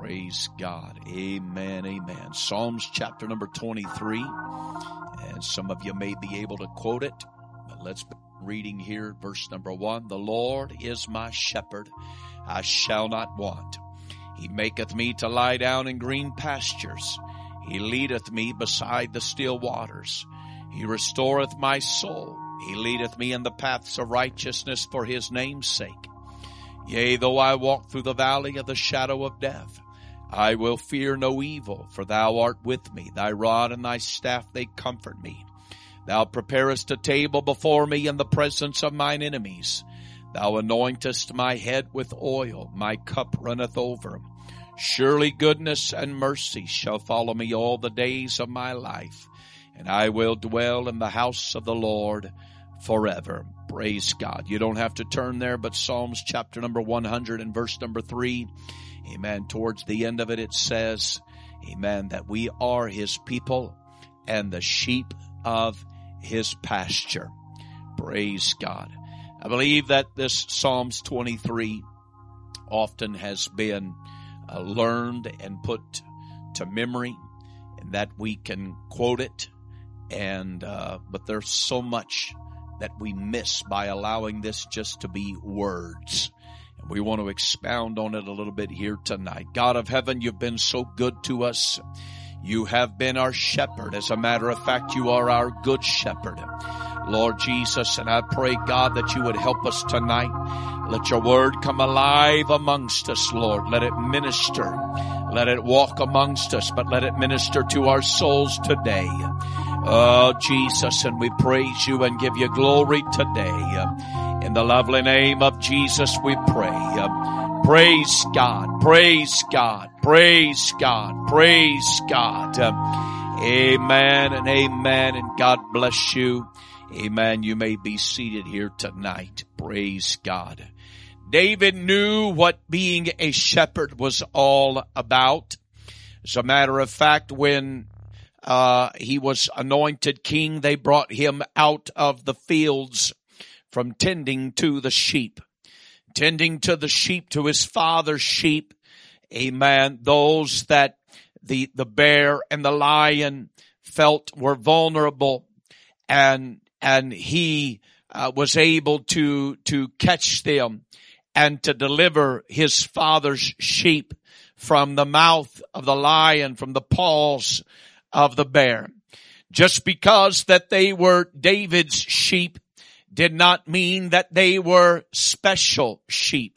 Praise God. Amen, amen. Psalms chapter number 23. And some of you may be able to quote it, but let's be reading here. Verse number 1. The Lord is my shepherd, I shall not want. He maketh me to lie down in green pastures. He leadeth me beside the still waters. He restoreth my soul. He leadeth me in the paths of righteousness for his name's sake. Yea, though I walk through the valley of the shadow of death, I will fear no evil, for thou art with me. Thy rod and thy staff, they comfort me. Thou preparest a table before me in the presence of mine enemies. Thou anointest my head with oil. My cup runneth over. Surely goodness and mercy shall follow me all the days of my life, and I will dwell in the house of the Lord forever. Praise God. You don't have to turn there, but Psalms chapter number 100 and verse number 3. Amen. Towards the end of it, it says, amen, that we are his people and the sheep of his pasture. Praise God. I believe that this Psalms 23 often has been learned and put to memory, and that we can quote it, and but there's so much that we miss by allowing this just to be words. And we want to expound on it a little bit here tonight. God of heaven, you've been so good to us. You have been our shepherd. As a matter of fact, you are our good shepherd, Lord Jesus. And I pray, God, that you would help us tonight. Let your word come alive amongst us, Lord. Let it minister. Let it walk amongst us, but let it minister to our souls today. Oh, Jesus, and we praise you and give you glory today. In the lovely name of Jesus, we pray. Praise God, praise God, praise God, praise God. Amen and amen, and God bless you. Amen. You may be seated here tonight. Praise God. David knew what being a shepherd was all about. As a matter of fact, when he was anointed king, they brought him out of the fields from tending to the sheep. Tending to the sheep, to his father's sheep. Amen. Those that the bear and the lion felt were vulnerable, and he was able to catch them and to deliver his father's sheep from the mouth of the lion, from the paws of the bear. Just because that they were David's sheep did not mean that they were special sheep.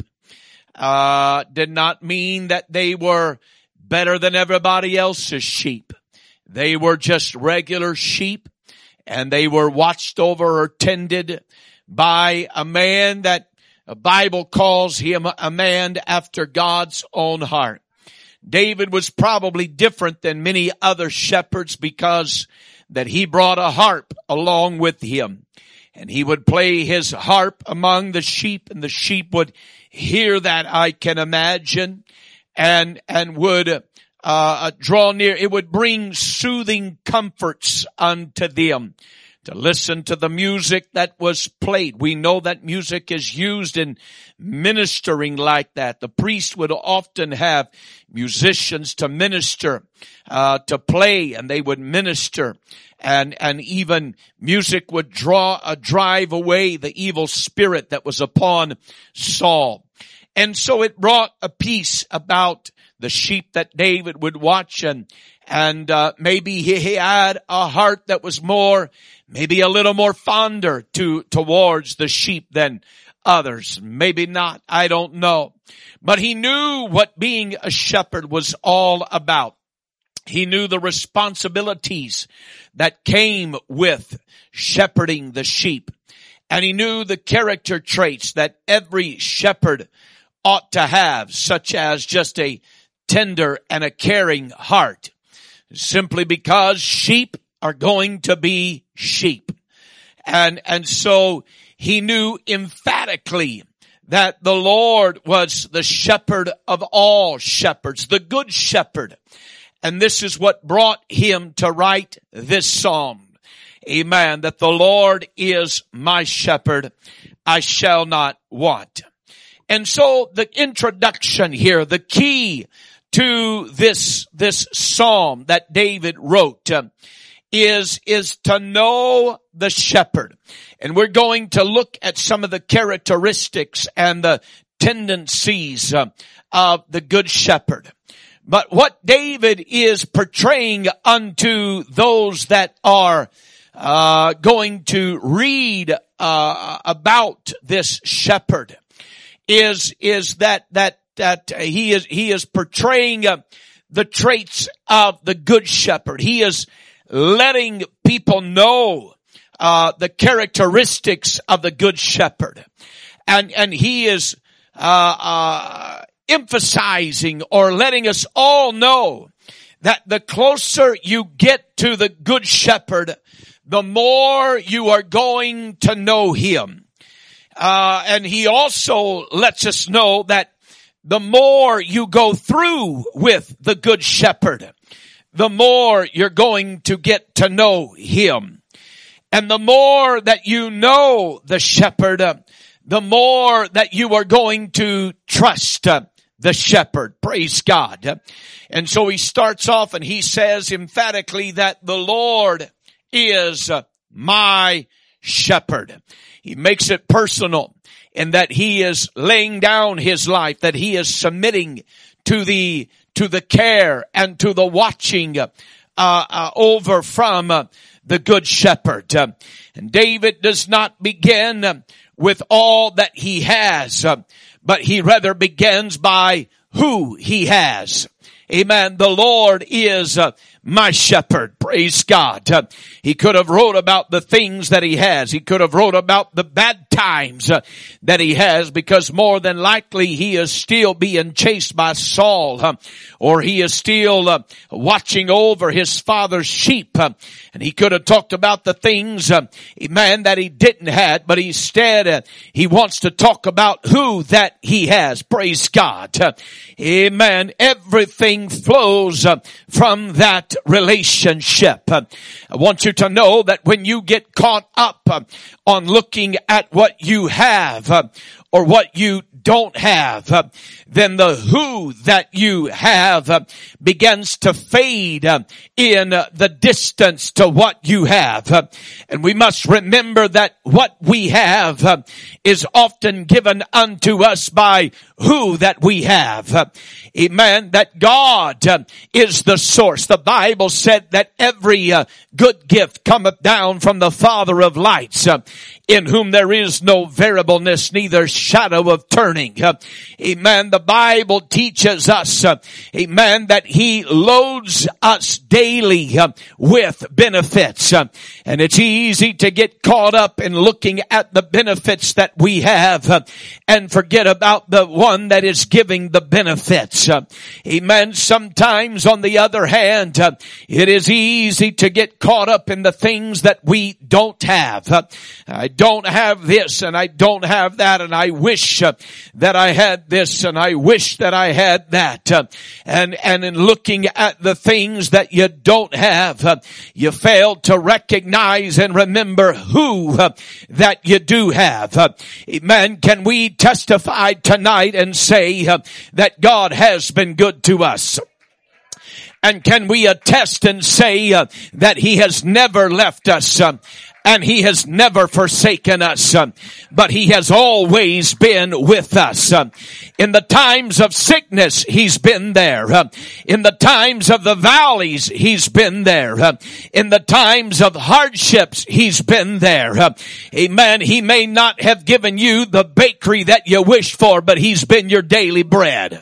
Did not mean that they were better than everybody else's sheep. They were just regular sheep, and they were watched over or tended by a man that the Bible calls him a man after God's own heart. David was probably different than many other shepherds because that he brought a harp along with him. And he would play his harp among the sheep, and the sheep would hear that, I can imagine, and would draw near. It would bring soothing comforts unto them to listen to the music that was played. We know that music is used in ministering like that. The priest would often have musicians to minister, to play, and they would minister. And even music would drive away the evil spirit that was upon Saul. And so it brought a peace about the sheep that David would watch, and maybe he had a heart that was maybe a little more fonder towards the sheep than others. Maybe not. I don't know. But he knew what being a shepherd was all about. He knew the responsibilities that came with shepherding the sheep. And he knew the character traits that every shepherd ought to have, such as just a tender and a caring heart. Simply because sheep are going to be sheep. And so he knew emphatically that the Lord was the shepherd of all shepherds, the good shepherd. And this is what brought him to write this psalm. Amen. That the Lord is my shepherd, I shall not want. And so the introduction here, the key to this psalm that David wrote is to know the shepherd. And we're going to look at some of the characteristics and the tendencies of the good shepherd. But what David is portraying unto those that are going to read about this shepherd is that he is portraying the traits of the good shepherd. He is letting people know the characteristics of the good shepherd, and he is emphasizing or letting us all know that the closer you get to the good shepherd, the more you are going to know him. And he also lets us know that the more you go through with the good shepherd, the more you're going to get to know him. And the more that you know the shepherd, the more that you are going to trust the shepherd. Praise God. And so he starts off and he says emphatically that the Lord is my shepherd. He makes it personal in that he is laying down his life, that he is submitting to the care and to the watching over from the good shepherd. And David does not begin with all that he has, but he rather begins by who he has. Amen. The Lord is my shepherd. Praise God. He could have wrote about the things that he has. He could have wrote about the bad times that he has, because more than likely he is still being chased by Saul, or he is still watching over his father's sheep. And he could have talked about the things, amen, that he didn't have, but instead he wants to talk about who that he has. Praise God. Amen. Everything flows from that relationship. I want you to know that when you get caught up on looking at what you have or what you don't have, then the who that you have begins to fade in the distance to what you have. And we must remember that what we have is often given unto us by who that we have. Amen. That God is the source. The Bible said that every good gift cometh down from the Father of lights, in whom there is no variableness, neither shadow of turning. Amen. The Bible teaches us, amen, that he loads us daily with benefits. And it's easy to get caught up in looking at the benefits that we have and forget about the one that is giving the benefits. Amen. Sometimes, on the other hand, it is easy to get caught up in the things that we don't have. I don't have this and I don't have that, and I wish that I had this and I wish that I had that. And in looking at the things that you don't have, you fail to recognize and remember who that you do have. Amen. Can we testify tonight and say that God has been good to us? And can we attest and say that he has never left us? And he has never forsaken us, but he has always been with us. In the times of sickness, he's been there. In the times of the valleys, he's been there. In the times of hardships, he's been there. Amen. He may not have given you the bakery that you wished for, but he's been your daily bread.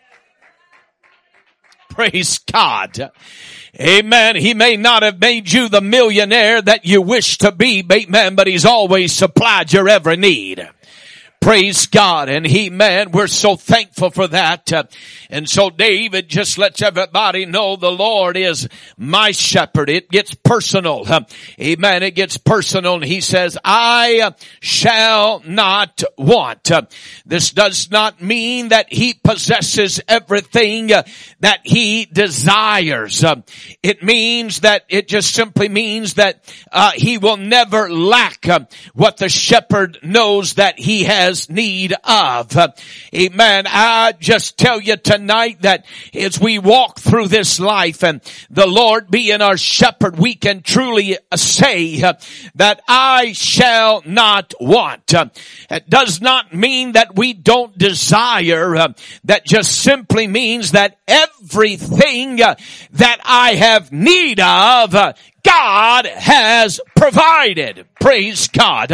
Praise God. Amen. He may not have made you the millionaire that you wish to be, amen, but he's always supplied your every need. Praise God. And we're so thankful for that. And so David just lets everybody know the Lord is my shepherd. It gets personal. Amen. It gets personal. And he says, I shall not want. This does not mean that he possesses everything that he desires. It just simply means that he will never lack what the shepherd knows that he has has need of. Amen. I just tell you tonight that as we walk through this life and the Lord being our shepherd, we can truly say that I shall not want. It does not mean that we don't desire. That just simply means that everything that I have need of, God has provided. Praise God.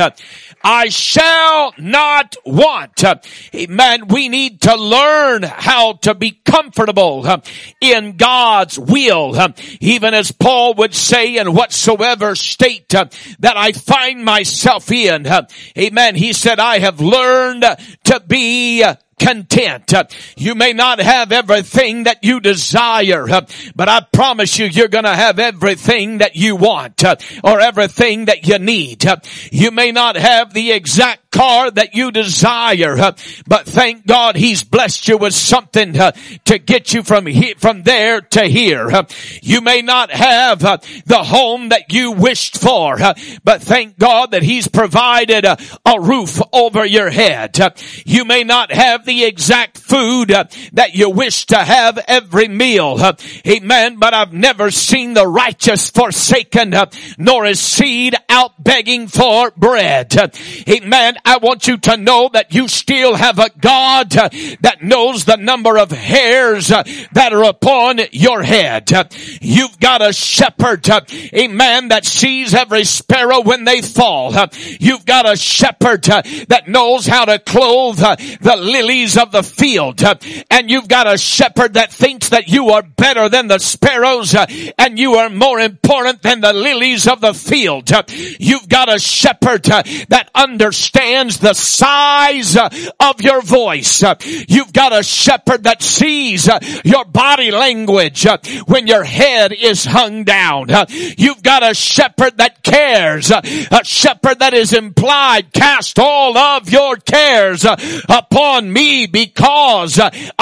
I shall not want. Amen. We need to learn how to be comfortable in God's will. Even as Paul would say, in whatsoever state that I find myself in. Amen. He said, I have learned to be content. You may not have everything that you desire, but I promise you, you're going to have everything that you want, or everything that you need. You may not have the exact car that you desire, but thank God He's blessed you with something to get you from there to here. You may not have the home that you wished for, but thank God that He's provided a roof over your head. You may not have the exact food that you wish to have every meal. Amen. But I've never seen the righteous forsaken, nor his seed out begging for bread. Amen. I want you to know that you still have a God that knows the number of hairs that are upon your head. You've got a shepherd, amen, that sees every sparrow when they fall. You've got a shepherd that knows how to clothe the lilies of the field. And you've got a shepherd that thinks that you are better than the sparrows, and you are more important than the lilies of the field. You've got a shepherd that understands the size of your voice. You've got a shepherd that sees your body language when your head is hung down. You've got a shepherd that cares, a shepherd that is implied, cast all of your cares upon me because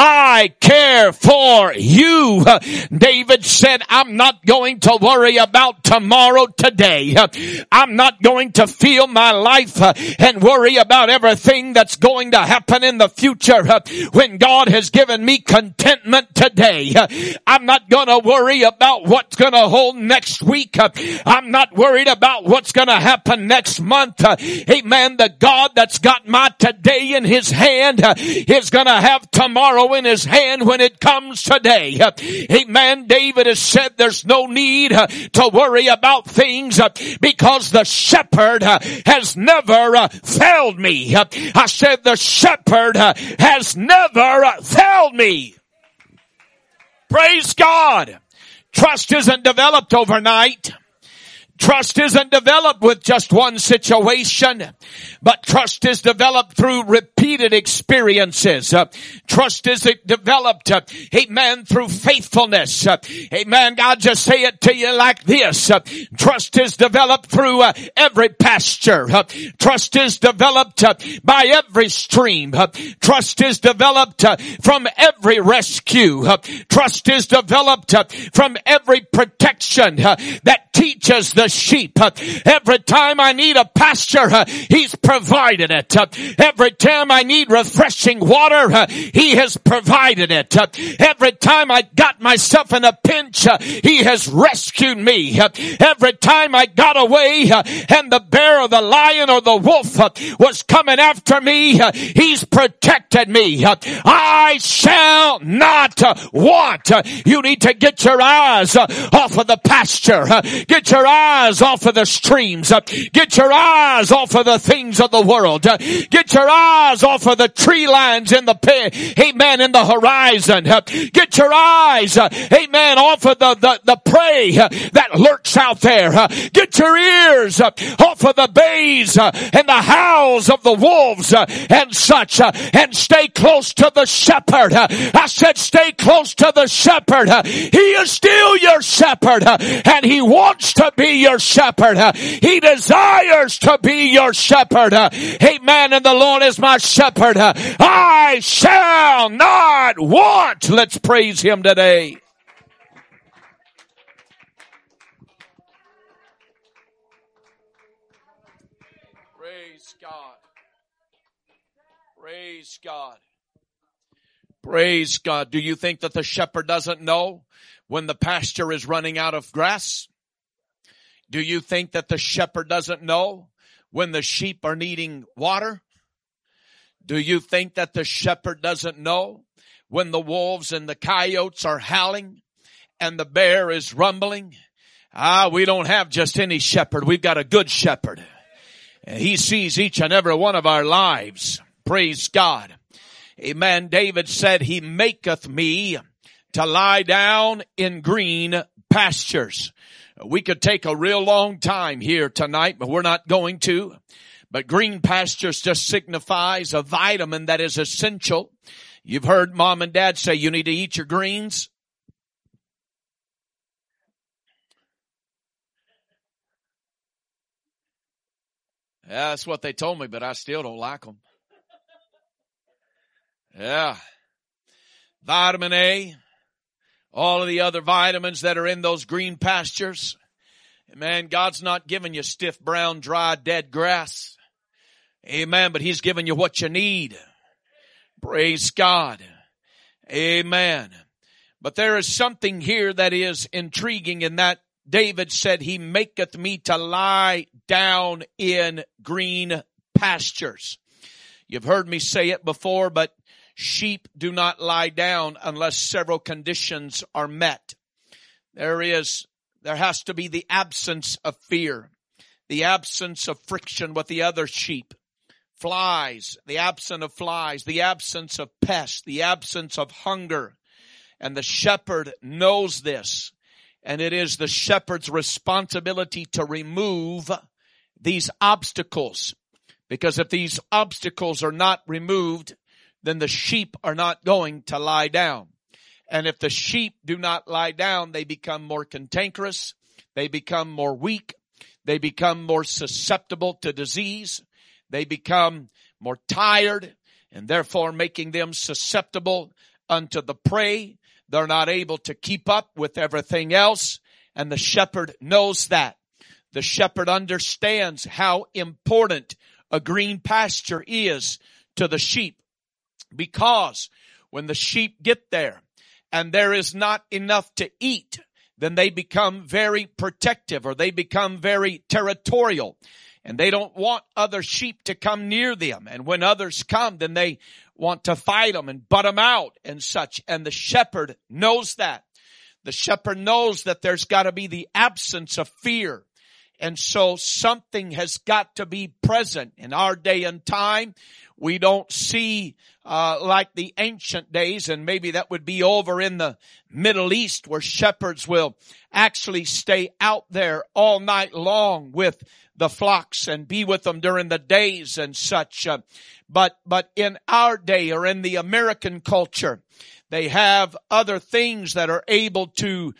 I care for you. David said, I'm not going to worry about tomorrow today. I'm not going to feel my life and worry about everything that's going to happen in the future when God has given me contentment today. I'm not going to worry about what's going to hold next week. I'm not worried about what's going to happen next month. Amen. The God that's got my today in His hand is going to have tomorrow in His hand when it comes today. Amen. David has said there's no need to worry about things because the shepherd has never failed me. I said the shepherd has never failed me. Praise God. Trust isn't developed overnight. Trust isn't developed with just one situation, but trust is developed through repeated experiences. Trust is developed, amen, through faithfulness. Amen. God, just say it to you like this. Trust is developed through every pasture. Trust is developed by every stream. Trust is developed from every rescue. Trust is developed from every protection that teaches the sheep. Every time I need a pasture, He's provided it. Every time I need refreshing water, He has provided it. Every time I got myself in a pinch, He has rescued me. Every time I got away and the bear or the lion or the wolf was coming after me, He's protected me. I shall not want. You need to get your eyes off of the pasture. Get your eyes off of the streams. Get your eyes off of the things of the world. Get your eyes off of the tree lines in the amen, in the horizon. Get your eyes, amen, off of the prey that lurks out there. Get your ears off of the bays and the howls of the wolves and such, and stay close to the shepherd. I said stay close to the shepherd. He is still your shepherd, and He wants to be your shepherd. He desires to be your shepherd. Amen. And the Lord is my shepherd. I shall not want. Let's praise Him today. Praise God. Praise God. Praise God. Do you think that the shepherd doesn't know when the pasture is running out of grass? Do you think that the shepherd doesn't know when the sheep are needing water? Do you think that the shepherd doesn't know when the wolves and the coyotes are howling and the bear is rumbling? We don't have just any shepherd. We've got a good shepherd. And he sees each and every one of our lives. Praise God. Amen. David said, He maketh me to lie down in green pastures. We could take a real long time here tonight, but we're not going to. But green pastures just signifies a vitamin that is essential. You've heard mom and dad say you need to eat your greens. Yeah, that's what they told me, but I still don't like them. Yeah. Vitamin A, all of the other vitamins that are in those green pastures. Man, God's not giving you stiff, brown, dry, dead grass. Amen. But He's giving you what you need. Praise God. Amen. But there is something here that is intriguing in that David said, He maketh me to lie down in green pastures. You've heard me say it before, but sheep do not lie down unless several conditions are met. There has to be the absence of fear, the absence of friction with the other sheep, flies, the absence of flies, the absence of pests, the absence of hunger. And the shepherd knows this. And it is the shepherd's responsibility to remove these obstacles. Because if these obstacles are not removed, then the sheep are not going to lie down. And if the sheep do not lie down, they become more cantankerous. They become more weak. They become more susceptible to disease. They become more tired, and therefore making them susceptible unto the prey. They're not able to keep up with everything else, and the shepherd knows that. The shepherd understands how important a green pasture is to the sheep, because when the sheep get there and there is not enough to eat, then they become very protective, or they become very territorial, and they don't want other sheep to come near them. And when others come, then they want to fight them and butt them out and such. And the shepherd knows that. The shepherd knows that there's got to be the absence of fear. And so something has got to be present. In our day and time, we don't see like the ancient days, and maybe that would be over in the Middle East, where shepherds will actually stay out there all night long with the flocks and be with them during the days and such. But in our day, or in the American culture, they have other things that are able to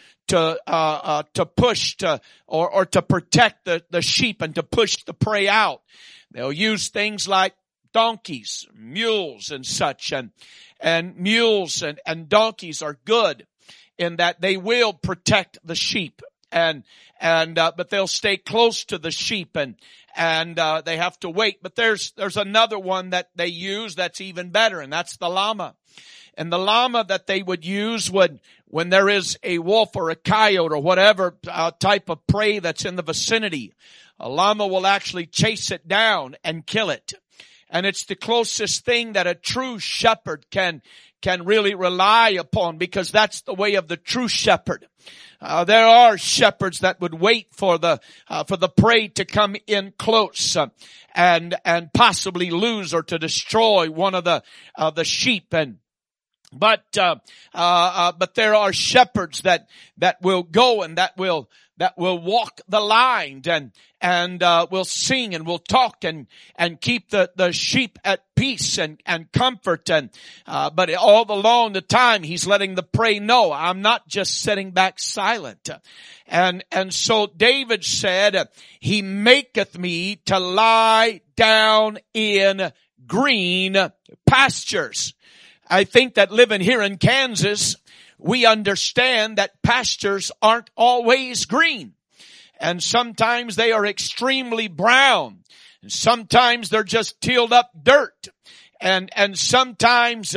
push or to protect the sheep and to push the prey out. They'll use things like donkeys, mules and such, and mules and donkeys are good in that they will protect the sheep, but they'll stay close to the sheep, and they have to wait. But there's another one that they use that's even better, and that's the llama. And the llama that they would use when there is a wolf or a coyote or whatever type of prey that's in the vicinity, a llama will actually chase it down and kill it. And it's the closest thing that a true shepherd can really rely upon, because that's the way of the true shepherd. There are shepherds that would wait for the prey to come in close, and possibly lose or to destroy one of the sheep. But there are shepherds that will go and that will walk the line and will sing and will talk and keep the sheep at peace and comfort. But all along the time, he's letting the prey know, I'm not just sitting back silent. And so David said, He maketh me to lie down in green pastures. I think that living here in Kansas, we understand that pastures aren't always green. And sometimes they are extremely brown. And sometimes they're just tilled up dirt. and sometimes,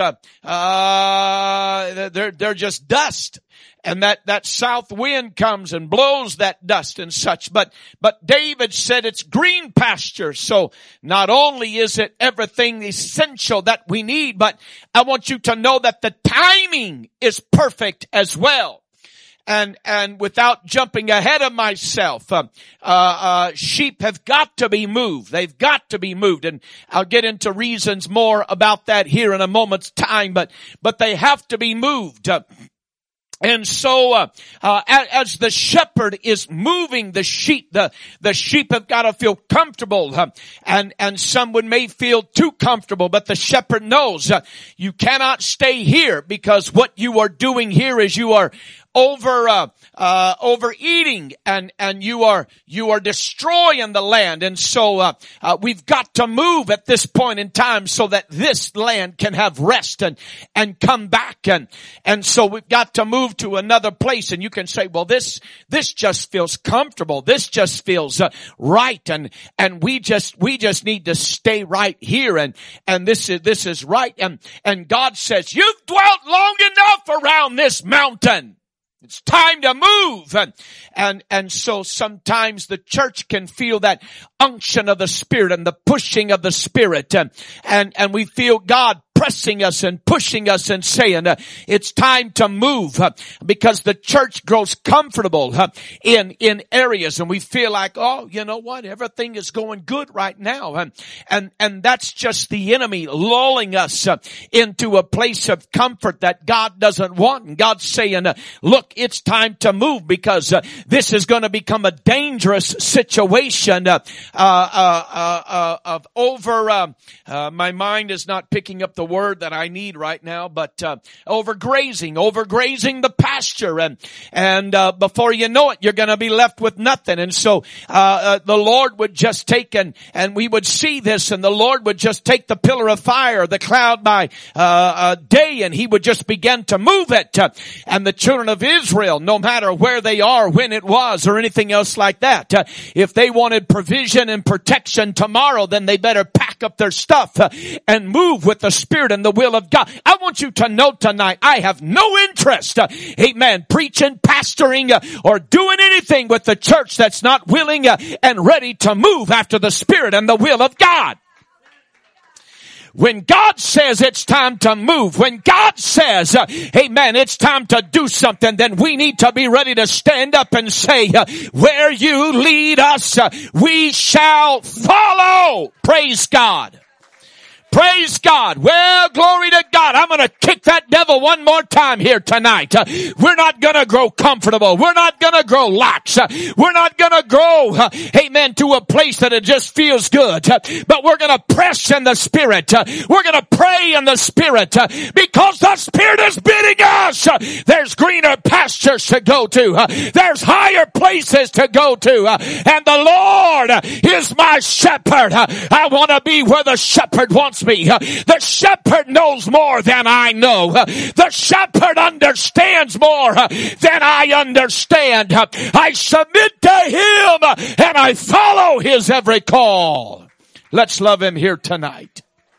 they're just dust. And that south wind comes and blows that dust and such. But David said it's green pasture. So not only is it everything essential that we need, but I want you to know that the timing is perfect as well. And without jumping ahead of myself, sheep have got to be moved. They've got to be moved. And I'll get into reasons more about that here in a moment's time, but they have to be moved. And so, as the shepherd is moving the sheep have got to feel comfortable, and some may feel too comfortable, but the shepherd knows, you cannot stay here, because what you are doing here is you are overeating and you are destroying the land. And so, we've got to move at this point in time so that this land can have rest and come back. And so we've got to move to another place. And you can say, well, this just feels comfortable. This just feels right. And we just need to stay right here. And this is right. And God says, you've dwelt long enough around this mountain. It's time to move. And so sometimes the church can feel that unction of the Spirit and the pushing of the Spirit. And we feel God pressing us and pushing us and saying, it's time to move, because the church grows comfortable, in areas, and we feel like, oh, you know what? Everything is going good right now. And that's just the enemy lulling us into a place of comfort that God doesn't want. And God's saying, look, it's time to move, because this is going to become a dangerous situation of my mind is not picking up the word that I need right now, but overgrazing the pasture, and before you know it, you're going to be left with nothing. And so the Lord would just take and we would see this, and the Lord would just take the pillar of fire, the cloud by day, and He would just begin to move it. And the children of Israel, no matter where they are, when it was, or anything else like that, if they wanted provision and protection tomorrow, then they better pack up their stuff and move with the Spirit and the will of God. I want you to know tonight, I have no interest, amen, preaching, pastoring, or doing anything with the church that's not willing and ready to move after the Spirit and the will of God. When God says it's time to move, when God says, amen, it's time to do something, then we need to be ready to stand up and say, where you lead us, we shall follow. Praise God. Praise God. Well, glory to God. I'm going to kick that devil one more time here tonight. We're not going to grow comfortable. We're not going to grow lax. We're not going to grow, amen, to a place that it just feels good. But we're going to press in the Spirit. We're going to pray in the Spirit, because the Spirit is bidding us. There's greener pastures to go to. There's higher places to go to. And the Lord is my shepherd. I want to be where the shepherd wants me. The shepherd knows more than I know. The shepherd understands more than I understand. I submit to Him and I follow His every call. Let's love Him here tonight.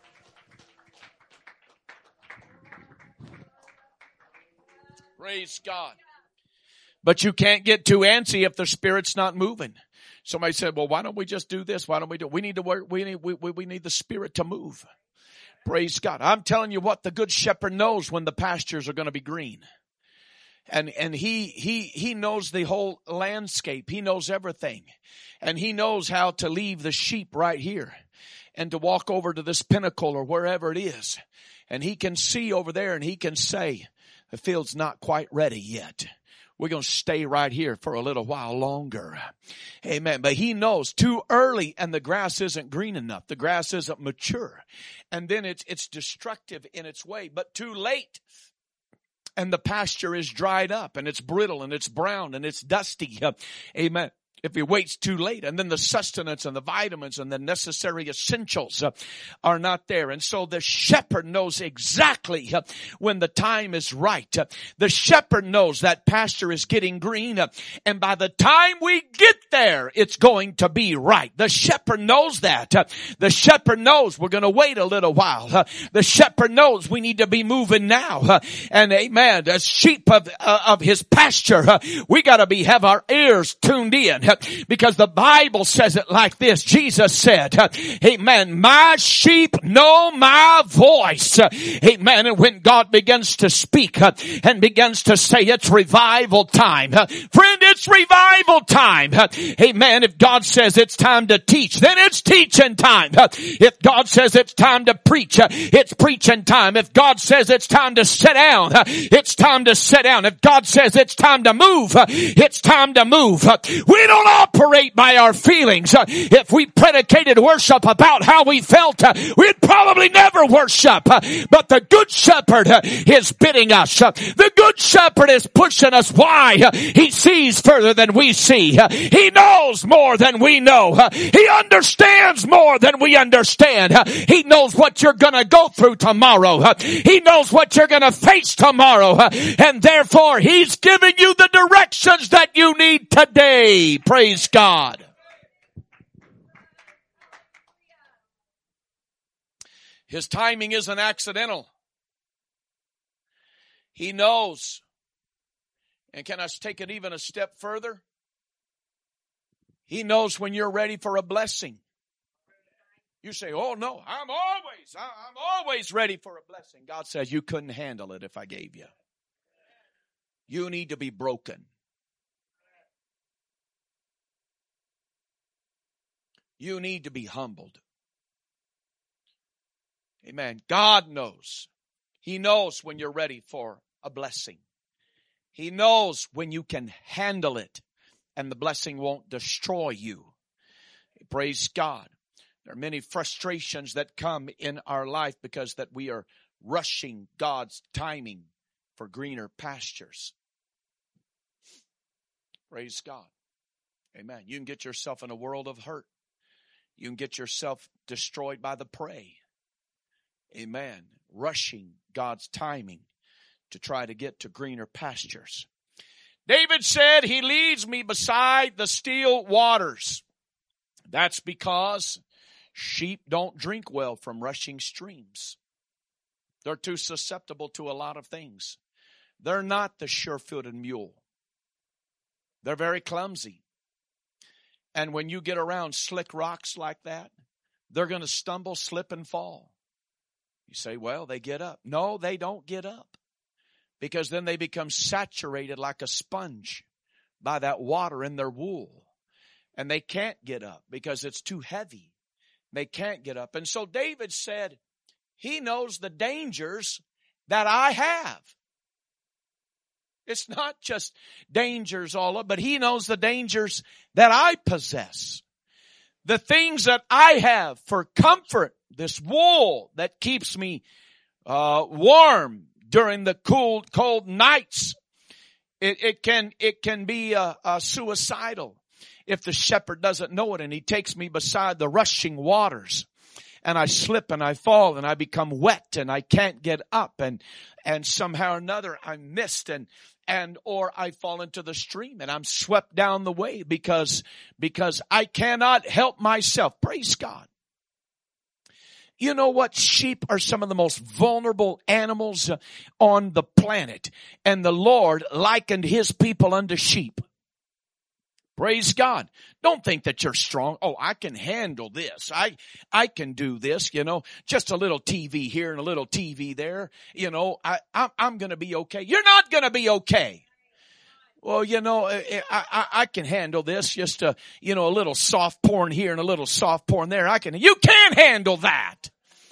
Praise God. But you can't get too antsy if the Spirit's not moving. Somebody said, well, why don't we just do this? Why don't we do? We need to work. We need the Spirit to move. Praise God. I'm telling you what, the good shepherd knows when the pastures are going to be green. And he knows the whole landscape. He knows everything. And he knows how to leave the sheep right here and to walk over to this pinnacle or wherever it is. And he can see over there and he can say, the field's not quite ready yet. We're going to stay right here for a little while longer. Amen. But he knows too early and the grass isn't green enough. The grass isn't mature. And then it's destructive in its way. But too late and the pasture is dried up and it's brittle and it's brown and it's dusty. Amen. if he waits too late, and then the sustenance and the vitamins and the necessary essentials are not there. And so the shepherd knows exactly when the time is right. The shepherd knows that pasture is getting green, and by the time we get there, it's going to be right. The shepherd knows that. The shepherd knows we're going to wait a little while. The shepherd knows we need to be moving now. And amen, as sheep of his pasture, we got to have our ears tuned in. Because the Bible says it like this. Jesus said, amen, my sheep know my voice. Amen. And when God begins to speak and begins to say it's revival time. Friend, it's revival time. Amen. If God says it's time to teach, then it's teaching time. If God says it's time to preach, it's preaching time. If God says it's time to sit down, it's time to sit down. If God says it's time to move, it's time to move. We don't operate by our feelings. If we predicated worship about how we felt, we'd probably never worship. But the Good Shepherd is bidding us. The Good Shepherd is pushing us. Why? He sees further than we see. He knows more than we know. He understands more than we understand. He knows what you're going to go through tomorrow. He knows what you're going to face tomorrow. And therefore, He's giving you the directions that you need today. Praise God. His timing isn't accidental. He knows. And can I take it even a step further? He knows when you're ready for a blessing. You say, oh no, I'm always ready for a blessing. God says you couldn't handle it if I gave you. You need to be broken. You need to be humbled. Amen. God knows. He knows when you're ready for a blessing. He knows when you can handle it and the blessing won't destroy you. Praise God. There are many frustrations that come in our life because that we are rushing God's timing for greener pastures. Praise God. Amen. You can get yourself in a world of hurt. You can get yourself destroyed by the prey. Amen. Rushing God's timing to try to get to greener pastures. David said, He leads me beside the still waters. That's because sheep don't drink well from rushing streams. They're too susceptible to a lot of things. They're not the sure-footed mule. They're very clumsy. And when you get around slick rocks like that, they're going to stumble, slip, and fall. You say, well, they get up. No, they don't get up. Because then they become saturated like a sponge by that water in their wool. And they can't get up because it's too heavy. They can't get up. And so David said, He knows the dangers that I have. It's not just dangers all up, but He knows the dangers that I possess. The things that I have for comfort, this wool that keeps me warm during the cold nights. It can be suicidal if the shepherd doesn't know it and he takes me beside the rushing waters. And I slip and I fall and I become wet and I can't get up and somehow or another I'm missed and or I fall into the stream and I'm swept down the way because I cannot help myself. Praise God. You know what? Sheep are some of the most vulnerable animals on the planet. And the Lord likened His people unto sheep. Praise God. Don't think that you're strong. Oh, I can handle this. I can do this, just a little TV here and a little TV there. I'm going to be okay. You're not going to be okay. Well, I can handle this. Just a little soft porn here and a little soft porn there. You can't handle that.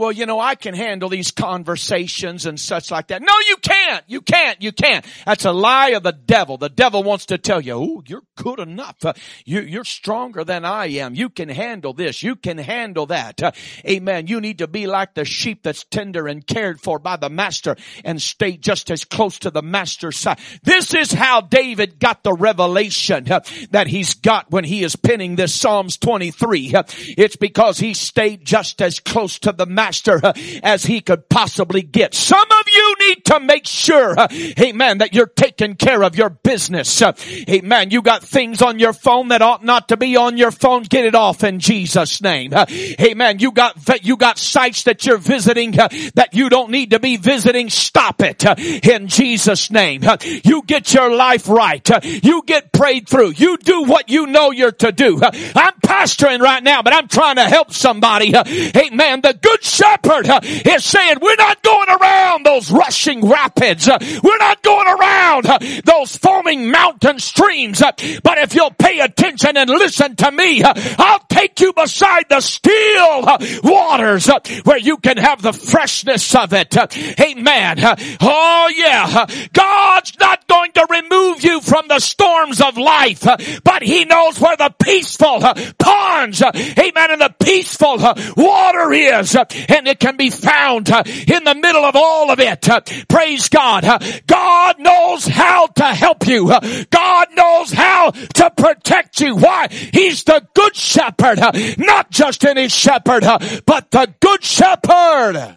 well, I can handle these conversations and such like that. No, you can't. You can't. That's a lie of the devil. The devil wants to tell you, oh, you're good enough. You're stronger than I am. You can handle this. You can handle that. Amen. You need to be like the sheep that's tender and cared for by the master and stay just as close to the master's side. This is how David got the revelation that he's got when he is penning this Psalms 23. It's because he stayed just as close to the master as he could possibly get. Some of you need to make sure, amen, that you're taking care of your business. Amen. You got things on your phone that ought not to be on your phone. Get it off in Jesus' name. Amen. You got sites that you're visiting that you don't need to be visiting. Stop it in Jesus' name. You get your life right. You get prayed through. You do what you know you're to do. I'm pastoring right now, but I'm trying to help somebody. Amen. The good shepherd is saying we're not going around those rushing rapids. We're not going around those foaming mountain streams. But if you'll pay attention and listen to me, I'll take you beside the still waters where you can have the freshness of it. Amen. Oh yeah. God's not going to remove you from the storms of life, but He knows where the peaceful ponds, amen, and the peaceful water is, and it can be found in the middle of all of it. Praise God. God knows how to help you. God knows how to protect you. Why? He's the good shepherd, not just any shepherd, but the good shepherd.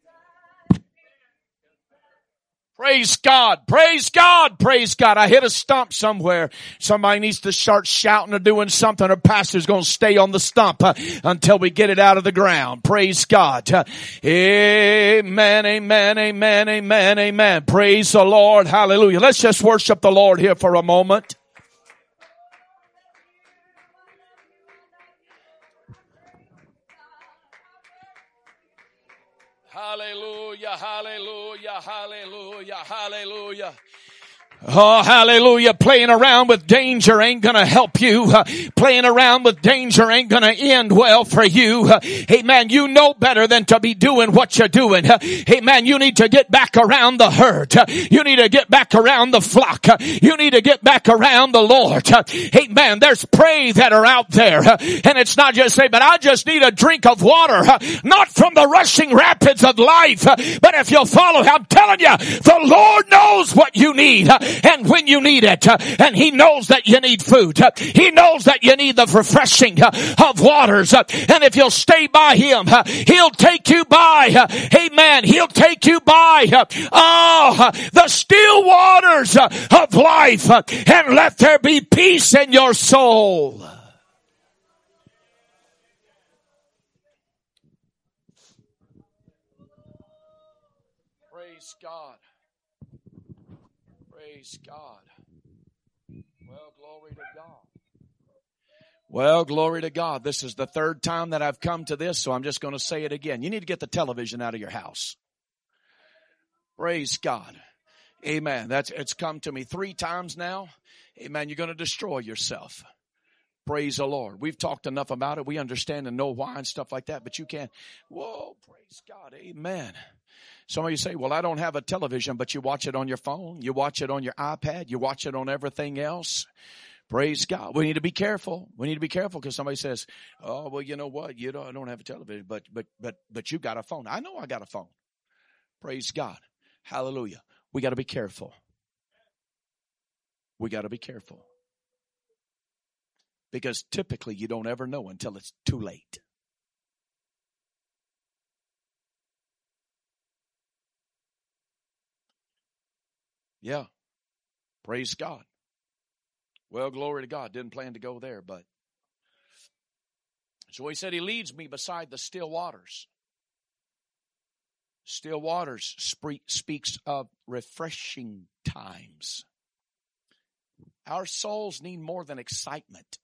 Praise God. Praise God. Praise God. I hit a stump somewhere. Somebody needs to start shouting or doing something, or pastor's going to stay on the stump until we get it out of the ground. Praise God. Amen, amen, amen, amen, amen. Praise the Lord. Hallelujah. Let's just worship the Lord here for a moment. Hallelujah, hallelujah, hallelujah, hallelujah. Oh, hallelujah. Playing around with danger ain't gonna help you. Playing around with danger ain't gonna end well for you. Amen. You know better than to be doing what you're doing. Amen. You need to get back around the herd. You need to get back around the flock. You need to get back around the Lord. Amen. There's prey that are out there. And it's not just say, but I just need a drink of water. Not from the rushing rapids of life. But if you'll follow, I'm telling you, the Lord knows what you need. And when you need it, and He knows that you need food. He knows that you need the refreshing of waters. And if you'll stay by Him, He'll take you by. Amen. He'll take you by. The still waters of life, and let there be peace in your soul. Praise God. Praise God. Well, glory to God. Well, glory to God. This is the third time that I've come to this, so I'm just going to say it again. You need to get the television out of your house. Praise God. Amen. It's come to me 3 times now. Amen. You're going to destroy yourself. Praise the Lord. We've talked enough about it. We understand and know why and stuff like that, but you can't. Whoa, praise God. Amen. Some of you say, well, I don't have a television, but you watch it on your phone. You watch it on your iPad. You watch it on everything else. Praise God. We need to be careful. We need to be careful because somebody says, oh, well, you know what? I don't have a television, but you got a phone. I know I got a phone. Praise God. Hallelujah. We got to be careful. We got to be careful. Because typically you don't ever know until it's too late. Yeah. Praise God. Well, glory to God. Didn't plan to go there, but. So He said He leads me beside the still waters. Still waters speaks of refreshing times. Our souls need more than excitement.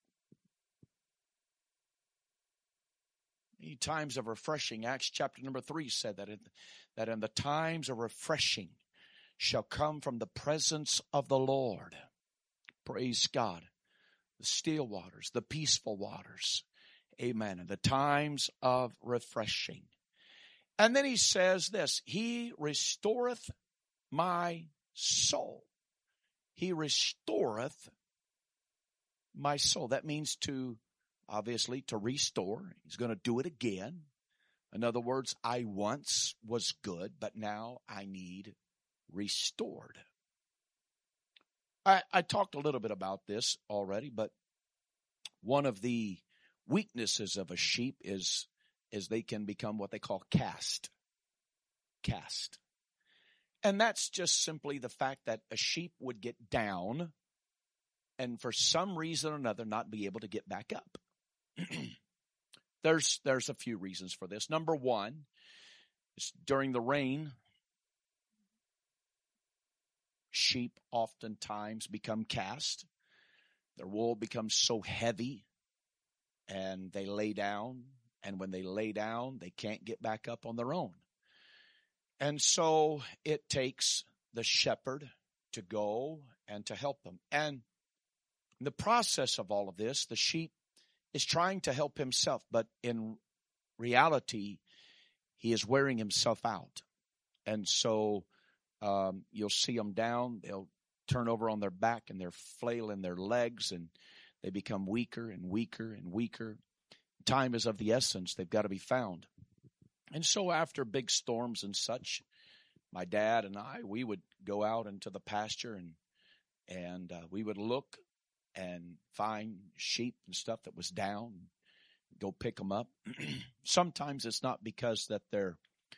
Need times of refreshing. Acts chapter number 3 said that in the times of refreshing shall come from the presence of the Lord. Praise God. The still waters, the peaceful waters. Amen. And the times of refreshing. And then he says this, he restoreth my soul. He restoreth my soul. That means obviously to restore. He's going to do it again. In other words, I once was good, but now I need restored. I talked a little bit about this already, but one of the weaknesses of a sheep is they can become what they call cast. And that's just simply the fact that a sheep would get down and for some reason or another not be able to get back up. There's a few reasons for this. Number one is during the rain, sheep oftentimes become cast. Their wool becomes so heavy and they lay down. And when they lay down, they can't get back up on their own. And so it takes the shepherd to go and to help them. And in the process of all of this, the sheep is trying to help himself, but in reality, he is wearing himself out. And so you'll see them down. They'll turn over on their back and they're flailing their legs and they become weaker and weaker and weaker. Time is of the essence. They've got to be found. And so after big storms and such, my dad and we would go out into the pasture and we would look and find sheep and stuff that was down, go pick them up. Sometimes it's not because that their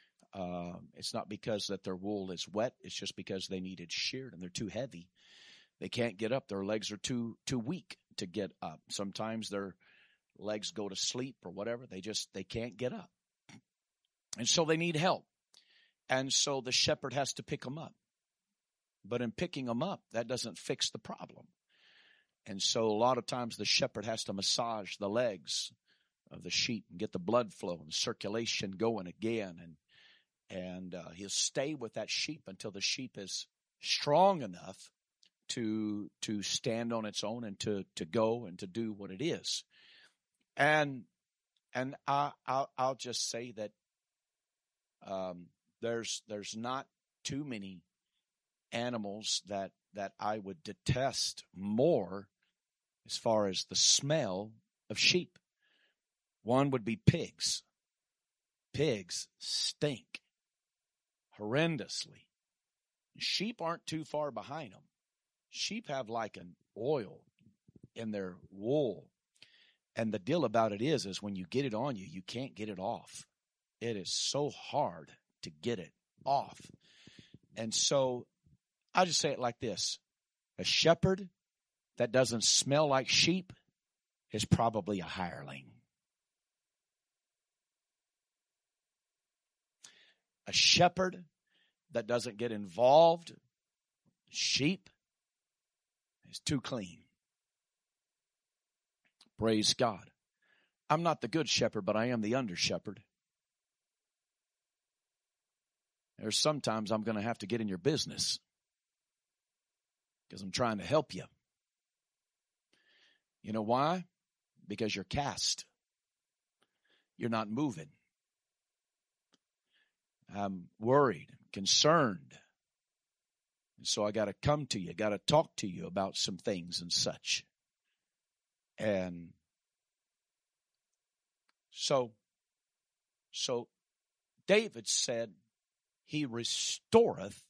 wool is wet. It's just because they needed sheared and they're too heavy. They can't get up. Their legs are too weak to get up. Sometimes their legs go to sleep or whatever. They can't get up. And so they need help. And so the shepherd has to pick them up. But in picking them up, that doesn't fix the problem. And so a lot of times the shepherd has to massage the legs of the sheep and get the blood flow and circulation going again. And he'll stay with that sheep until the sheep is strong enough to stand on its own and to go and to do what it is. And I'll just say that there's not too many animals that I would detest more as far as the smell of sheep. One would be pigs. Pigs stink horrendously. Sheep aren't too far behind them. Sheep have like an oil in their wool. And the deal about it is when you get it on you, you can't get it off. It is so hard to get it off. And so I just say it like this. A shepherd that doesn't smell like sheep is probably a hireling. A shepherd that doesn't get involved, sheep, is too clean. Praise God. I'm not the good shepherd, but I am the under shepherd. There's sometimes I'm going to have to get in your business because I'm trying to help you. You know why? Because you're cast. You're not moving. I'm worried, concerned. And so I got to come to you, got to talk to you about some things and such. And so David said, he restoreth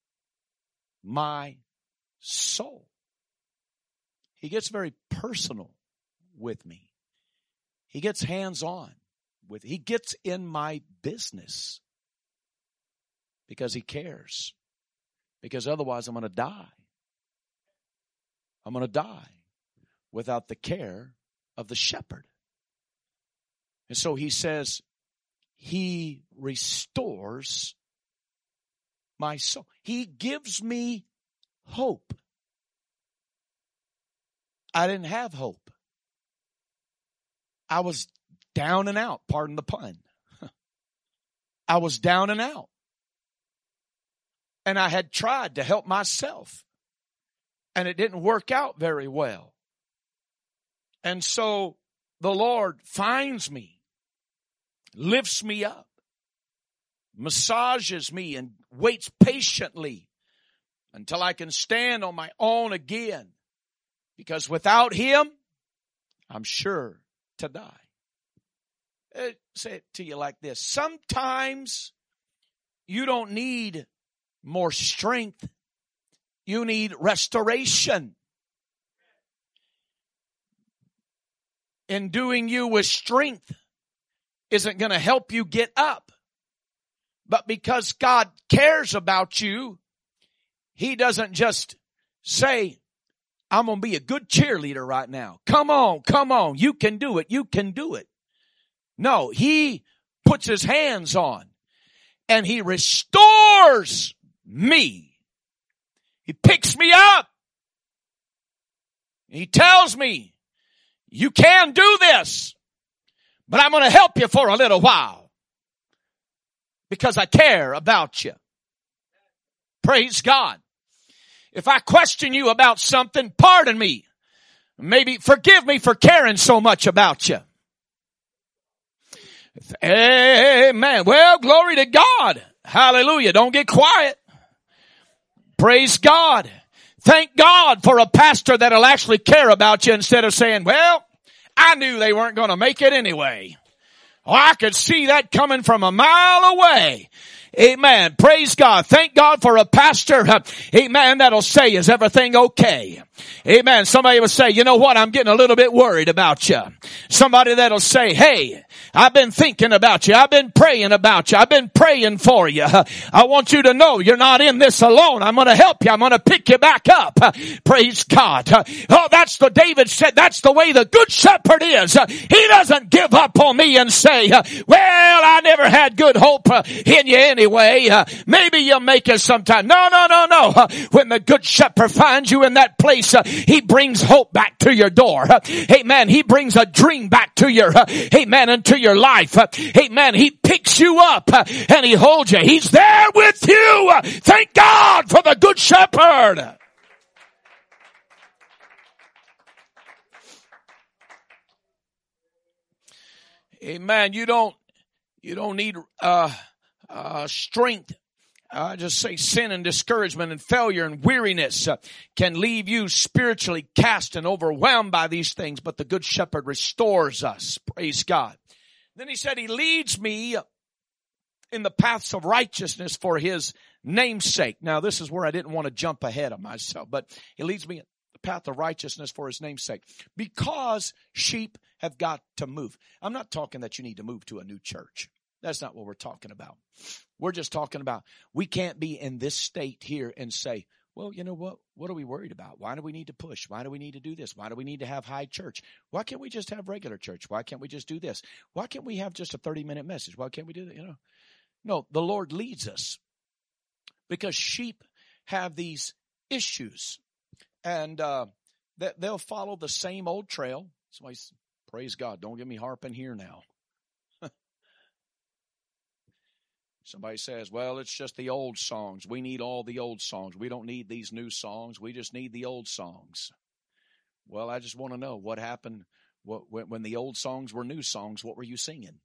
my soul. He gets very personal with me. He gets hands-on with, he gets in my business because he cares. Because otherwise I'm going to die. I'm going to die without the care of the shepherd. And so he says, he restores my soul. He gives me hope. I didn't have hope. I was down and out, pardon the pun. I was down and out. And I had tried to help myself. And it didn't work out very well. And so the Lord finds me, lifts me up, massages me and waits patiently until I can stand on my own again. Because without Him, I'm sure to die. Say it to you like this. Sometimes you don't need more strength. You need restoration. Enduing you with strength isn't going to help you get up. But because God cares about you, He doesn't just say, I'm going to be a good cheerleader right now. Come on. You can do it. No, He puts His hands on and He restores me. He picks me up. He tells me, you can do this, but I'm going to help you for a little while because I care about you. Praise God. If I question you about something, pardon me. Maybe forgive me for caring so much about you. Amen. Well, glory to God. Hallelujah. Don't get quiet. Praise God. Thank God for a pastor that'll actually care about you instead of saying, well, I knew they weren't going to make it anyway. Oh, I could see that coming from a mile away. Amen. Praise God. Thank God for a pastor, amen, that'll say, is everything okay? Amen. Somebody will say, you know what? I'm getting a little bit worried about you. Somebody that'll say, hey, I've been thinking about you. I've been praying about you. I've been praying for you. I want you to know you're not in this alone. I'm going to help you. I'm going to pick you back up. Praise God. Oh, David said, that's the way the good shepherd is. He doesn't give up on me and say, well, I never had good hope in you anyway. Maybe you'll make it sometime. No. When the good shepherd finds you in that place, he brings hope back to your door. Amen. He brings a dream back to your, amen, into your life. Amen. He picks you up and he holds you. He's there with you. Thank God for the good shepherd. Amen. You don't need, strength. I just say sin and discouragement and failure and weariness can leave you spiritually cast and overwhelmed by these things, but the good shepherd restores us. Praise God. Then he said, he leads me in the paths of righteousness for his name's sake. Now, this is where I didn't want to jump ahead of myself, but he leads me in the path of righteousness for his name's sake, because sheep have got to move. I'm not talking that you need to move to a new church. That's not what we're talking about. We're just talking about we can't be in this state here and say, well, you know what? What are we worried about? Why do we need to push? Why do we need to do this? Why do we need to have high church? Why can't we just have regular church? Why can't we just do this? Why can't we have just a 30-minute message? Why can't we do that? No, the Lord leads us because sheep have these issues, and they'll follow the same old trail. Somebody, praise God, don't get me harping here now. Somebody says, well, it's just the old songs. We need all the old songs. We don't need these new songs. We just need the old songs. Well, I just want to know what happened when the old songs were new songs. What were you singing?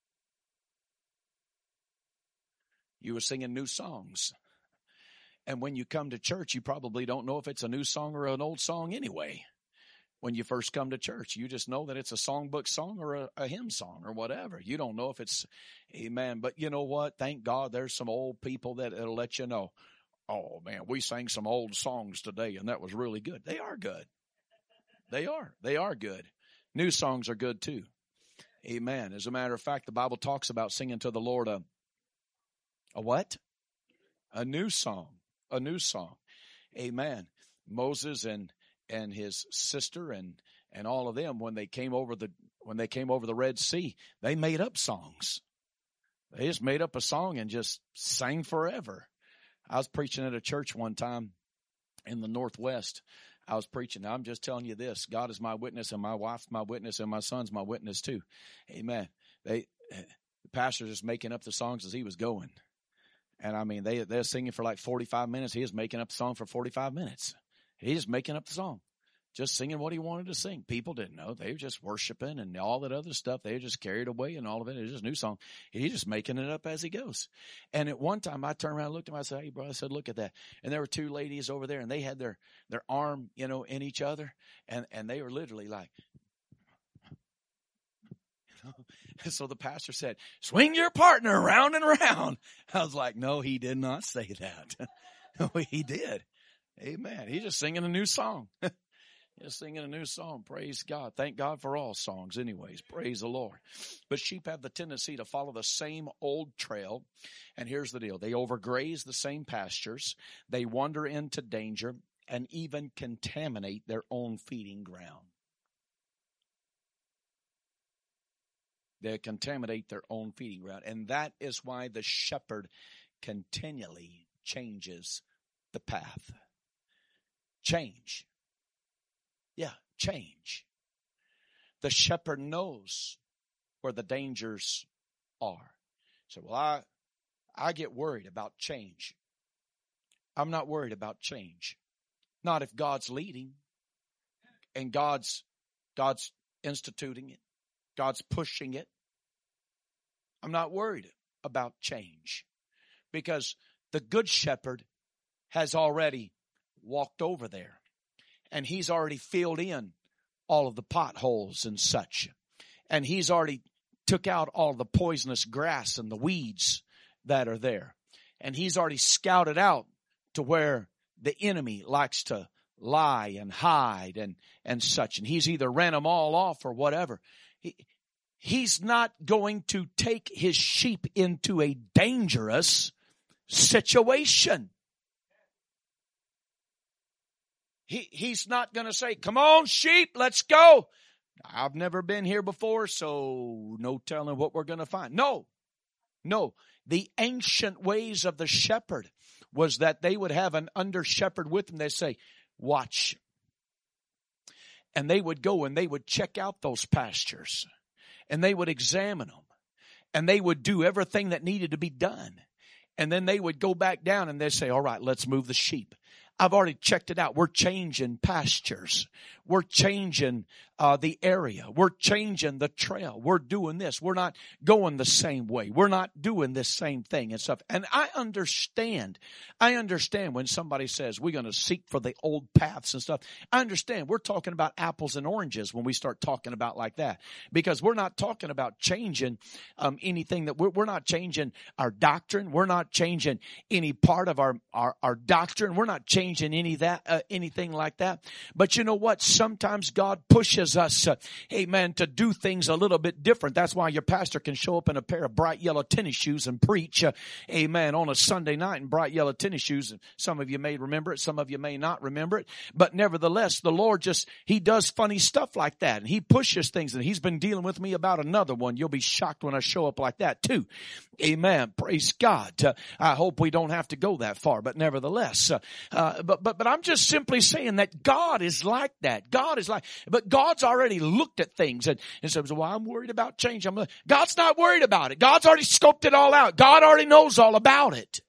You were singing new songs. And when you come to church, you probably don't know if it's a new song or an old song anyway. When you first come to church, you just know that it's a songbook song or a hymn song or whatever. You don't know if it's, amen. But you know what? Thank God there's some old people that'll let you know, oh man, we sang some old songs today and that was really good. They are good. They are good. New songs are good too. Amen. As a matter of fact, the Bible talks about singing to the Lord a what? A new song. A new song. Amen. Moses and his sister and all of them, when they came over the Red Sea, they made up songs. They just made up a song and just sang forever. I was preaching at a church one time in the Northwest. I was preaching. Now, I'm just telling you this. God is my witness, and my wife's my witness, and my son's my witness too. Amen. The pastor's just making up the songs as he was going. And I mean, they're singing for like 45 minutes. He was making up the song for 45 minutes. He's just making up the song. just singing what he wanted to sing. People didn't know. They were just worshiping and all that other stuff. They were just carried away and all of it. It was just a new song. He's just making it up as he goes. And at one time I turned around and looked at him. I said, hey, bro, I said, look at that. And there were two ladies over there and they had their arm, in each other. And they were literally like, And so the pastor said, swing your partner round and round. I was like, no, he did not say that. No, he did. Amen. He's just singing a new song. Just singing a new song. Praise God. Thank God for all songs anyways. Praise the Lord. But sheep have the tendency to follow the same old trail. And here's the deal. They overgraze the same pastures. They wander into danger and even contaminate their own feeding ground. They contaminate their own feeding ground. And that is why the shepherd continually changes the path. Change. Yeah, change. The shepherd knows where the dangers are. So, well, I get worried about change. I'm not worried about change. Not if God's leading and God's instituting it. God's pushing it. I'm not worried about change because the good shepherd has already walked over there and he's already filled in all of the potholes and such. And he's already took out all the poisonous grass and the weeds that are there. And he's already scouted out to where the enemy likes to lie and hide and such. And he's either ran them all off or whatever. He's not going to take his sheep into a dangerous situation. He's not going to say, come on, sheep, let's go. I've never been here before, so no telling what we're going to find. No. The ancient ways of the shepherd was that they would have an under shepherd with them. They say, watch. And they would go and they would check out those pastures. And they would examine them. And they would do everything that needed to be done. And then they would go back down and they'd say, all right, let's move the sheep. I've already checked it out. We're changing pastures. We're changing the area. We're changing the trail. We're doing this. We're not going the same way. We're not doing this same thing and stuff. And I understand when somebody says we're going to seek for the old paths and stuff. I understand. We're talking about apples and oranges when we start talking about like that. Because we're not talking about changing anything that we're not changing our doctrine. We're not changing any part of our doctrine. We're not changing anything like that. But you know what? Sometimes God pushes us, amen, to do things a little bit different. That's why your pastor can show up in a pair of bright yellow tennis shoes and preach, amen, on a Sunday night in bright yellow tennis shoes. Some of you may remember it. Some of you may not remember it. But nevertheless, the Lord He does funny stuff like that. And He pushes things. And He's been dealing with me about another one. You'll be shocked when I show up like that too. Amen. Praise God. I hope we don't have to go that far. But nevertheless, but I'm just simply saying that God is like that. But God's already looked at things and says, well, I'm worried about change. God's not worried about it. God's already scoped it all out. God already knows all about it.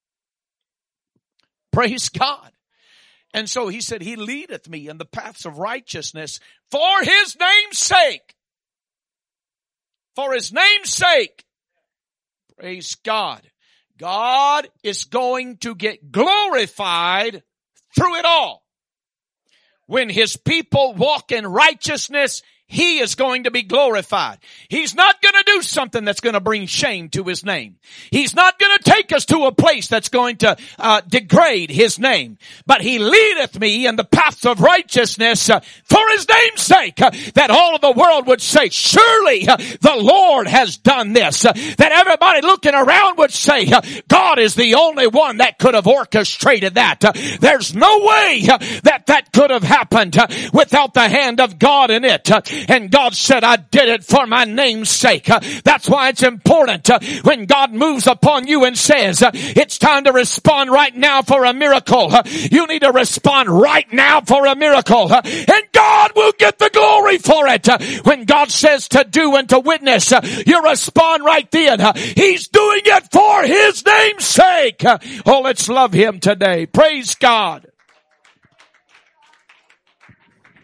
Praise God. And so He said, He leadeth me in the paths of righteousness for His name's sake. For His name's sake. Praise God. God is going to get glorified through it all. When His people walk in righteousness, He is going to be glorified. He's not going to do something that's going to bring shame to His name. He's not going to take us to a place that's going to degrade His name. But He leadeth me in the paths of righteousness for His name's sake, that all of the world would say, surely the Lord has done this. That everybody looking around would say, God is the only one that could have orchestrated that. There's no way that could have happened without the hand of God in it. And God said, I did it for my name's sake. That's why it's important when God moves upon you and says, it's time to respond right now for a miracle. You need to respond right now for a miracle. And God will get the glory for it. When God says to do and to witness, you respond right then. He's doing it for His name's sake. Oh, let's love Him today. Praise God.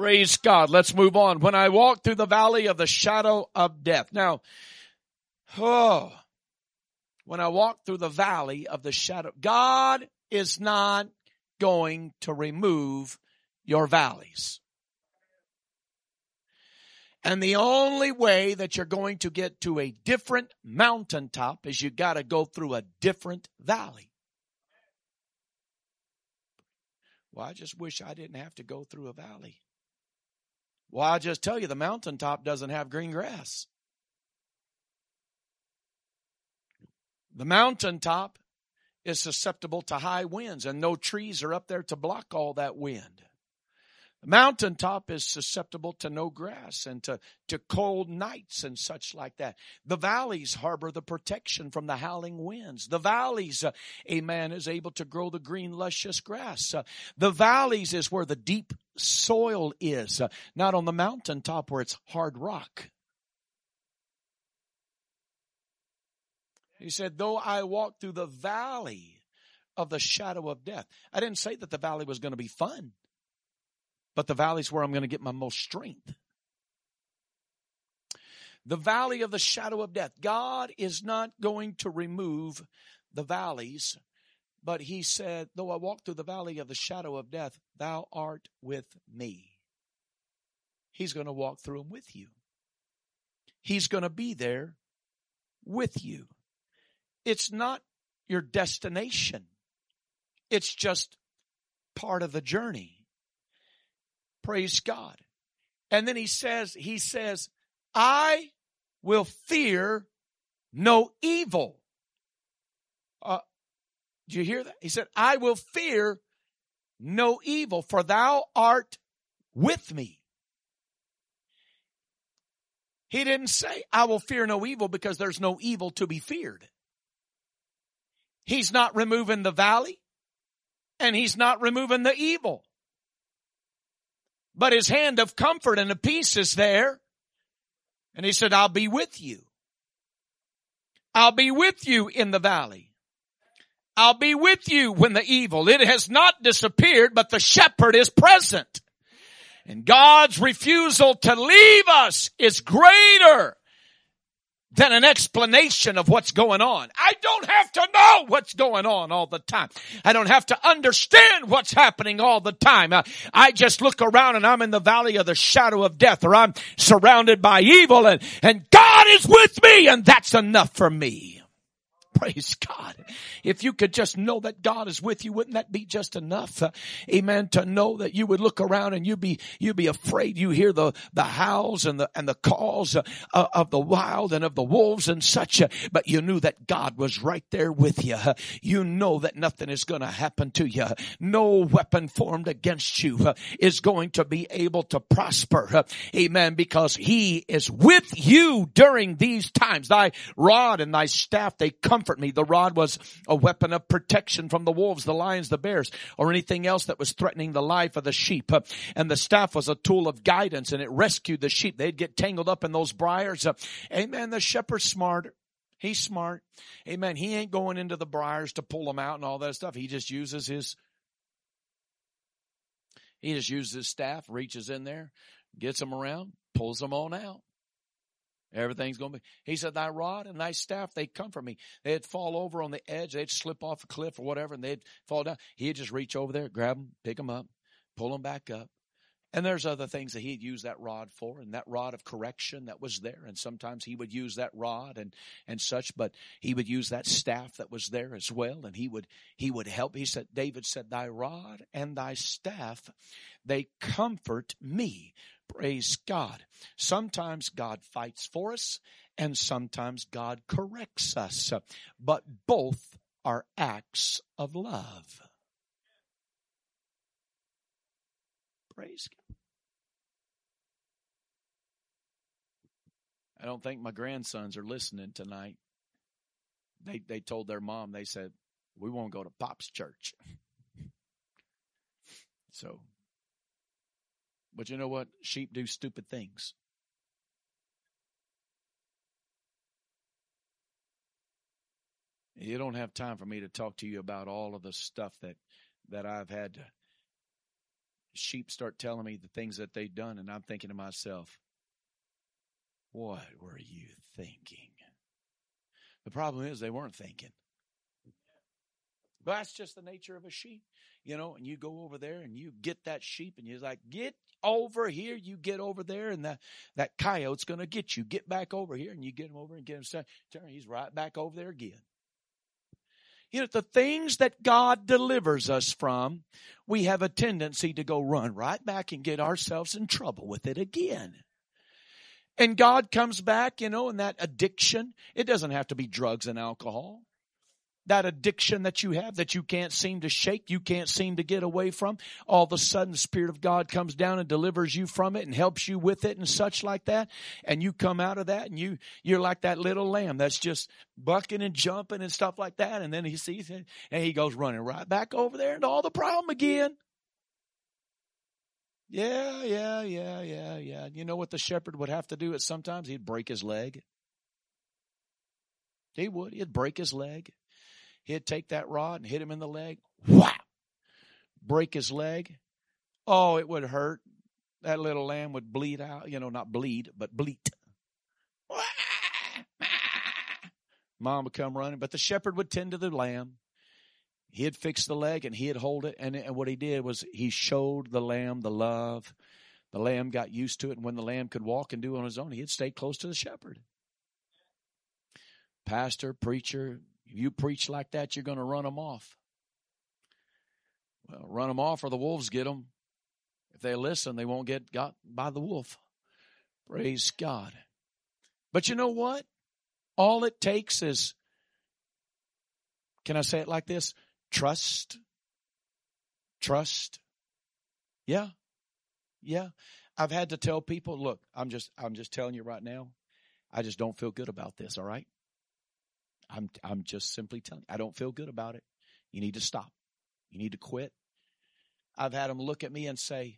Praise God. Let's move on. When I walk through the valley of the shadow of death. Now, when I walk through the valley of the shadow, God is not going to remove your valleys. And the only way that you're going to get to a different mountaintop is you got to go through a different valley. Well, I just wish I didn't have to go through a valley. Well, I'll just tell you, the mountaintop doesn't have green grass. The mountaintop is susceptible to high winds, and no trees are up there to block all that wind. The mountaintop is susceptible to no grass and to cold nights and such like that. The valleys harbor the protection from the howling winds. The valleys, amen, is able to grow the green, luscious grass. The valleys is where the deep soil is, not on the mountaintop where it's hard rock. He said, though I walk through the valley of the shadow of death. I didn't say that the valley was going to be fun. But the valley is where I'm going to get my most strength. The valley of the shadow of death. God is not going to remove the valleys. But he said, though I walk through the valley of the shadow of death, thou art with me. He's going to walk through them with you. He's going to be there with you. It's not your destination. It's just part of the journey. Praise God. And then he says, I will fear no evil. Did you hear that? He said, I will fear no evil, for thou art with me. He didn't say, I will fear no evil because there's no evil to be feared. He's not removing the valley, and he's not removing the evil. But his hand of comfort and of peace is there. And he said, I'll be with you. I'll be with you in the valley. I'll be with you when the evil, it has not disappeared, but the shepherd is present. And God's refusal to leave us is greater than an explanation of what's going on. I don't have to know what's going on all the time. I don't have to understand what's happening all the time. I just look around and I'm in the valley of the shadow of death, or I'm surrounded by evil, and God is with me, and that's enough for me. Praise God. If you could just know that God is with you, wouldn't that be just enough? Amen. To know that you would look around and you'd be afraid. You hear the howls and the calls of the wild and of the wolves and such, but you knew that God was right there with you. You know that nothing is going to happen to you. No weapon formed against you is going to be able to prosper. Amen. Because he is with you during these times. Thy rod and thy staff, they comfort me. The rod was a weapon of protection from the wolves, the lions, the bears, or anything else that was threatening the life of the sheep. And the staff was a tool of guidance, and it rescued the sheep. They'd get tangled up in those briars. Amen. The shepherd's smart. He's smart. Amen. He ain't going into the briars to pull them out and all that stuff. He just uses his staff, reaches in there, gets them around, pulls them on out. Everything's going to be. He said, thy rod and thy staff, they comfort me. They'd fall over on the edge. They'd slip off a cliff or whatever, and they'd fall down. He'd just reach over there, grab them, pick them up, pull them back up. And there's other things that he'd use that rod for, and that rod of correction that was there. And sometimes he would use that rod and such, but he would use that staff that was there as well. And he would help. He said, David said, thy rod and thy staff, they comfort me. Praise God. Sometimes God fights for us, and sometimes God corrects us. But both are acts of love. Praise God. I don't think my grandsons are listening tonight. They told their mom, they said, we won't go to Pop's church. So, but you know what? Sheep do stupid things. You don't have time for me to talk to you about all of the stuff that I've had sheep start telling me the things that they've done, and I'm thinking to myself, what were you thinking? The problem is they weren't thinking. But that's just the nature of a sheep. And you go over there and you get that sheep and you're like, get over here. You get over there and that coyote's going to get you. Get back over here, and you get him over and get him. Turn, he's right back over there again. The things that God delivers us from, we have a tendency to go run right back and get ourselves in trouble with it again. And God comes back, and that addiction, it doesn't have to be drugs and alcohol. That addiction that you have that you can't seem to shake, you can't seem to get away from, all of a sudden the Spirit of God comes down and delivers you from it and helps you with it and such like that. And you come out of that and you're like that little lamb that's just bucking and jumping and stuff like that. And then he sees it and he goes running right back over there into all the problem again. Yeah. You know what the shepherd would have to do is sometimes he'd break his leg. He would. He'd break his leg. He'd take that rod and hit him in the leg. Wow! Break his leg. Oh, it would hurt. That little lamb would bleed out. Not bleed, but bleat. Mom would come running, but the shepherd would tend to the lamb. He'd fix the leg and he'd hold it. And what he did was he showed the lamb the love. The lamb got used to it. And when the lamb could walk and do it on his own, he'd stay close to the shepherd. Pastor, preacher, if you preach like that, you're going to run them off. Well, run them off or the wolves get them. If they listen, they won't get got by the wolf. Praise God. But you know what? All it takes is, can I say it like this? Trust. Trust. Yeah. I've had to tell people, look, I'm just telling you right now, I just don't feel good about this, all right? I'm just simply telling you, I don't feel good about it. You need to stop. You need to quit. I've had them look at me and say,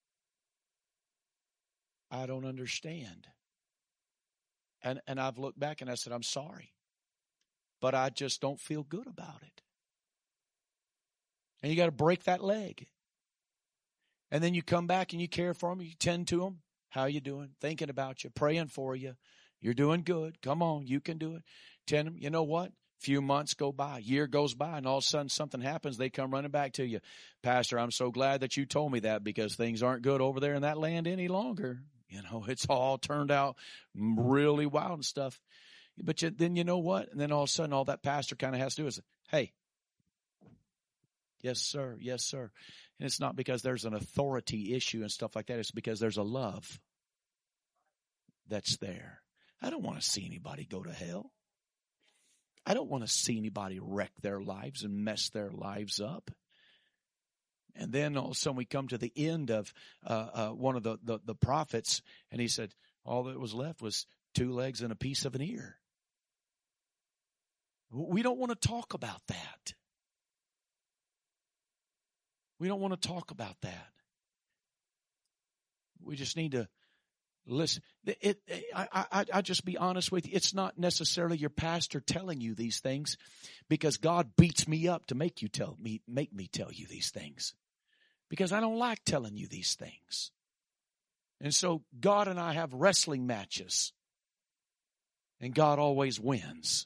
I don't understand. And I've looked back and I said, I'm sorry, but I just don't feel good about it. And you got to break that leg. And then you come back and you care for them. You tend to them. How you doing? Thinking about you, praying for you. You're doing good. Come on, you can do it. Tell them, you know what? Few months go by, year goes by, and all of a sudden something happens. They come running back to you. Pastor, I'm so glad that you told me that because things aren't good over there in that land any longer. It's all turned out really wild and stuff. But then you know what? And then all of a sudden all that pastor kind of has to do is, hey, yes, sir. Yes, sir. And it's not because there's an authority issue and stuff like that. It's because there's a love that's there. I don't want to see anybody go to hell. I don't want to see anybody wreck their lives and mess their lives up. And then all of a sudden we come to the end of one of the prophets, and he said all that was left was 2 legs and a piece of an ear. We don't want to talk about that. We don't want to talk about that. We just need to listen. I just be honest with you. It's not necessarily your pastor telling you these things, because God beats me up to make me tell you these things, because I don't like telling you these things. And so God and I have wrestling matches, and God always wins.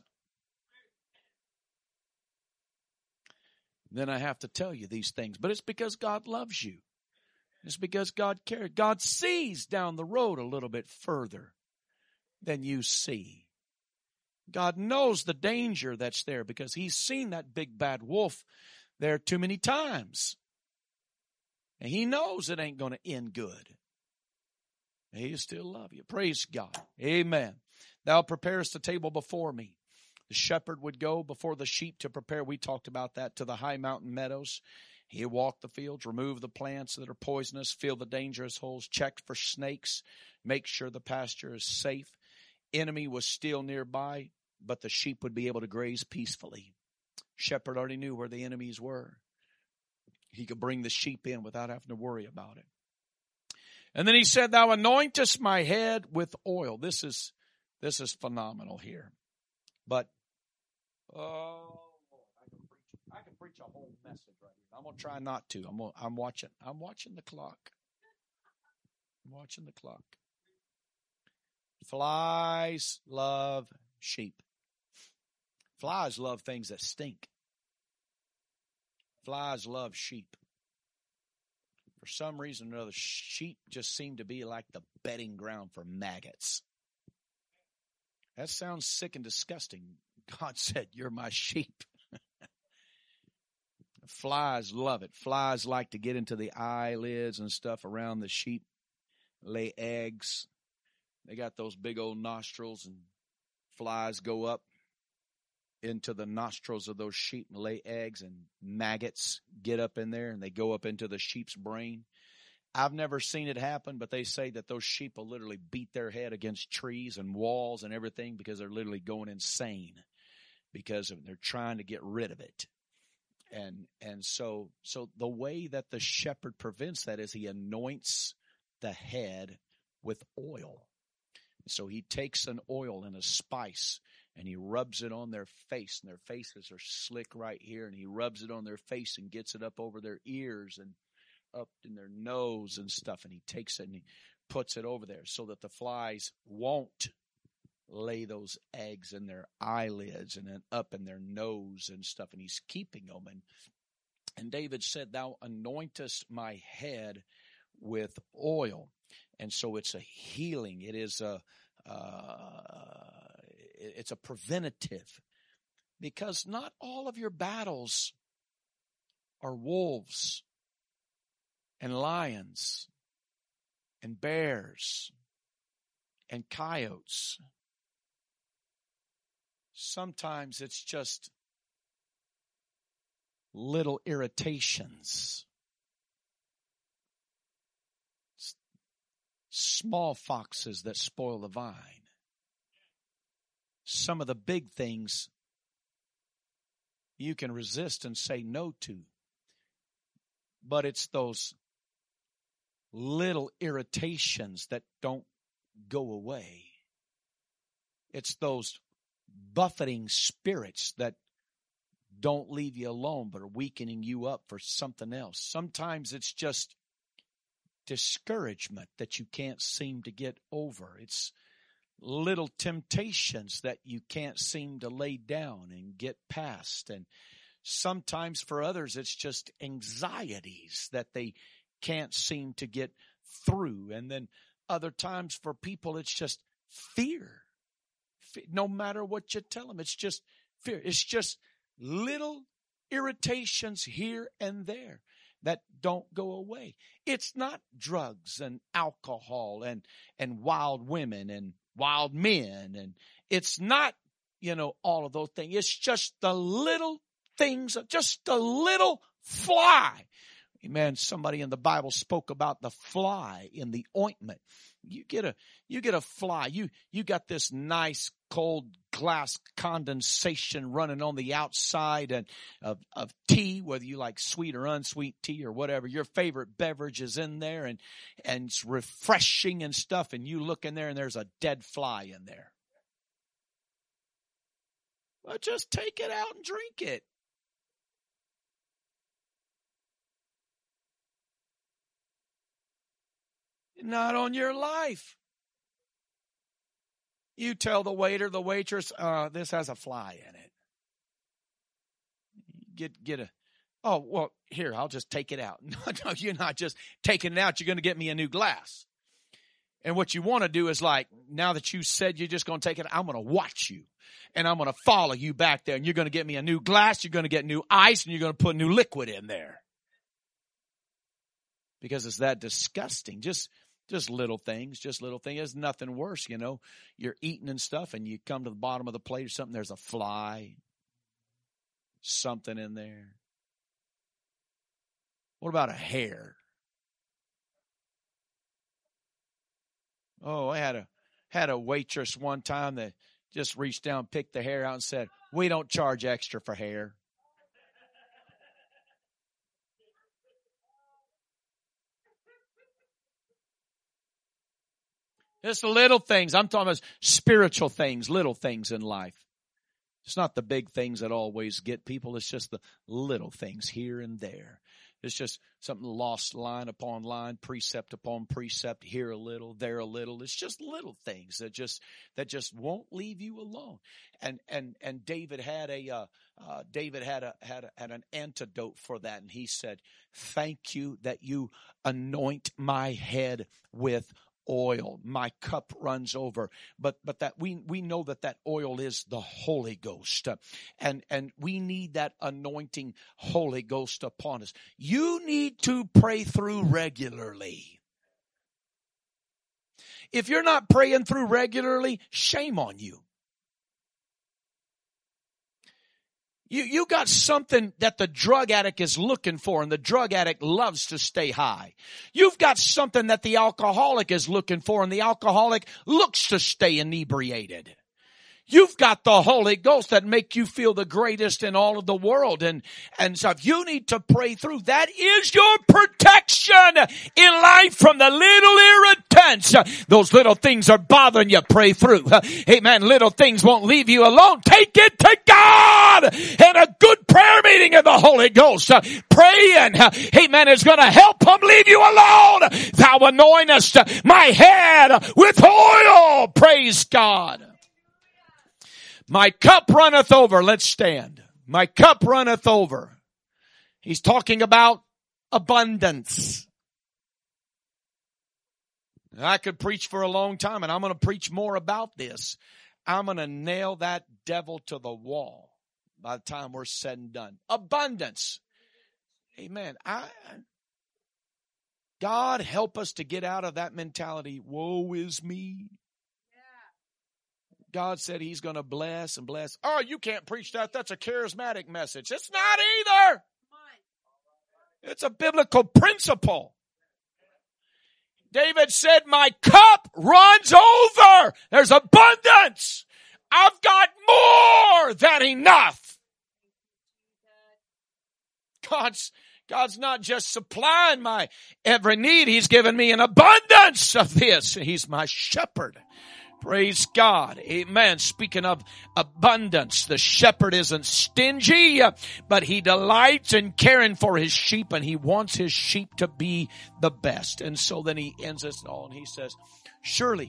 Then I have to tell you these things, but it's because God loves you. It's because God cares. God sees down the road a little bit further than you see. God knows the danger that's there because He's seen that big bad wolf there too many times. And He knows it ain't going to end good. And He still love you. Praise God. Amen. Thou preparest the table before me. The shepherd would go before the sheep to prepare. We talked about that, to the high mountain meadows. He walked the fields, remove the plants that are poisonous, fill the dangerous holes, check for snakes, make sure the pasture is safe. Enemy was still nearby, but the sheep would be able to graze peacefully. Shepherd already knew where the enemies were. He could bring the sheep in without having to worry about it. And then he said, thou anointest my head with oil. This is phenomenal here. But, I can preach a whole message right here. I'm going to try not to. I'm watching the clock. I'm watching the clock. Flies love sheep. Flies love things that stink. Flies love sheep. For some reason or another, sheep just seem to be like the bedding ground for maggots. That sounds sick and disgusting. God said, you're my sheep. Flies love it. Flies like to get into the eyelids and stuff around the sheep, lay eggs. They got those big old nostrils, and flies go up into the nostrils of those sheep and lay eggs, and maggots get up in there and they go up into the sheep's brain. I've never seen it happen, but they say that those sheep will literally beat their head against trees and walls and everything because they're literally going insane because they're trying to get rid of it. And so the way that the shepherd prevents that is he anoints the head with oil. So he takes an oil and a spice and he rubs it on their face, and their faces are slick right here, and he rubs it on their face and gets it up over their ears and up in their nose and stuff, and he takes it and he puts it over there so that the flies won't lay those eggs in their eyelids and then up in their nose and stuff, and he's keeping them. And David said, thou anointest my head with oil. And so it's a healing. It is it's a preventative, because not all of your battles are wolves and lions and bears and coyotes. Sometimes it's just little irritations, small foxes that spoil the vine. Some of the big things you can resist and say no to, but it's those little irritations that don't go away. It's those buffeting spirits that don't leave you alone but are weakening you up for something else. Sometimes it's just discouragement that you can't seem to get over. It's little temptations that you can't seem to lay down and get past. And sometimes for others, it's just anxieties that they can't seem to get through. And then other times for people, it's just fear. No matter what you tell them, it's just fear. It's just little irritations here and there that don't go away. It's not drugs and alcohol and wild women and wild men. And it's not, all of those things. It's just the little things, just a little fly. Amen. Somebody in the Bible spoke about the fly in the ointment. You get a fly. You got this nice cold glass condensation running on the outside and of tea, whether you like sweet or unsweet tea or whatever. Your favorite beverage is in there and it's refreshing and stuff. And you look in there and there's a dead fly in there. Well, just take it out and drink it. Not on your life. You tell the waiter, the waitress, this has a fly in it. Get a, oh, well, here, I'll just take it out. No, you're not just taking it out. You're going to get me a new glass. And what you want to do is like, now that you said you're just going to take it, I'm going to watch you. And I'm going to follow you back there. And you're going to get me a new glass. You're going to get new ice. And you're going to put new liquid in there. Because it's that disgusting. Just little things, There's nothing worse, You're eating and stuff and you come to the bottom of the plate or something, there's a fly, something in there. What about a hair? Oh, I had a waitress one time that just reached down, picked the hair out and said, "We don't charge extra for hair." Just little things. I'm talking about spiritual things, little things in life. It's not the big things that always get people. It's just the little things here and there. It's just something lost line upon line, precept upon precept, here a little, there a little. It's just little things that just won't leave you alone. And David had an antidote for that, and he said, "Thank you that you anoint my head with oil. My cup runs over." But that we know that oil is the Holy Ghost. And we need that anointing Holy Ghost upon us. You need to pray through regularly. If you're not praying through regularly, shame on you. You got something that the drug addict is looking for, and the drug addict loves to stay high. You've got something that the alcoholic is looking for, and the alcoholic looks to stay inebriated. You've got the Holy Ghost that make you feel the greatest in all of the world. And so if you need to pray through, that is your protection in life from the little irritants. Those little things are bothering you. Pray through. Amen. Little things won't leave you alone. Take it to God. And a good prayer meeting in the Holy Ghost. Praying. Amen. Is going to help them leave you alone. Thou anointest my head with oil. Praise God. My cup runneth over. Let's stand. My cup runneth over. He's talking about abundance. I could preach for a long time, and I'm going to preach more about this. I'm going to nail that devil to the wall by the time we're said and done. Abundance. Amen. God help us to get out of that mentality. Woe is me. God said he's going to bless and bless. Oh, you can't preach that. That's a charismatic message. It's not either. It's a biblical principle. David said, my cup runs over. There's abundance. I've got more than enough. God's not just supplying my every need. He's given me an abundance of this. He's my shepherd. Praise God. Amen. Speaking of abundance, the shepherd isn't stingy, but he delights in caring for his sheep, and he wants his sheep to be the best. And so then he ends this all, and he says, surely,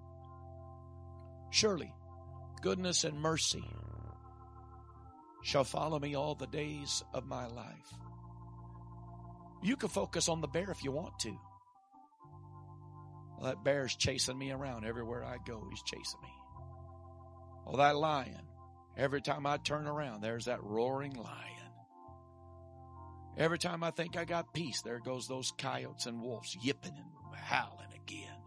goodness and mercy shall follow me all the days of my life. You can focus on the bear if you want to. Well, that bear's chasing me around everywhere I go. He's chasing me. Oh, that lion. Every time I turn around, there's that roaring lion. Every time I think I got peace, there goes those coyotes and wolves yipping and howling again.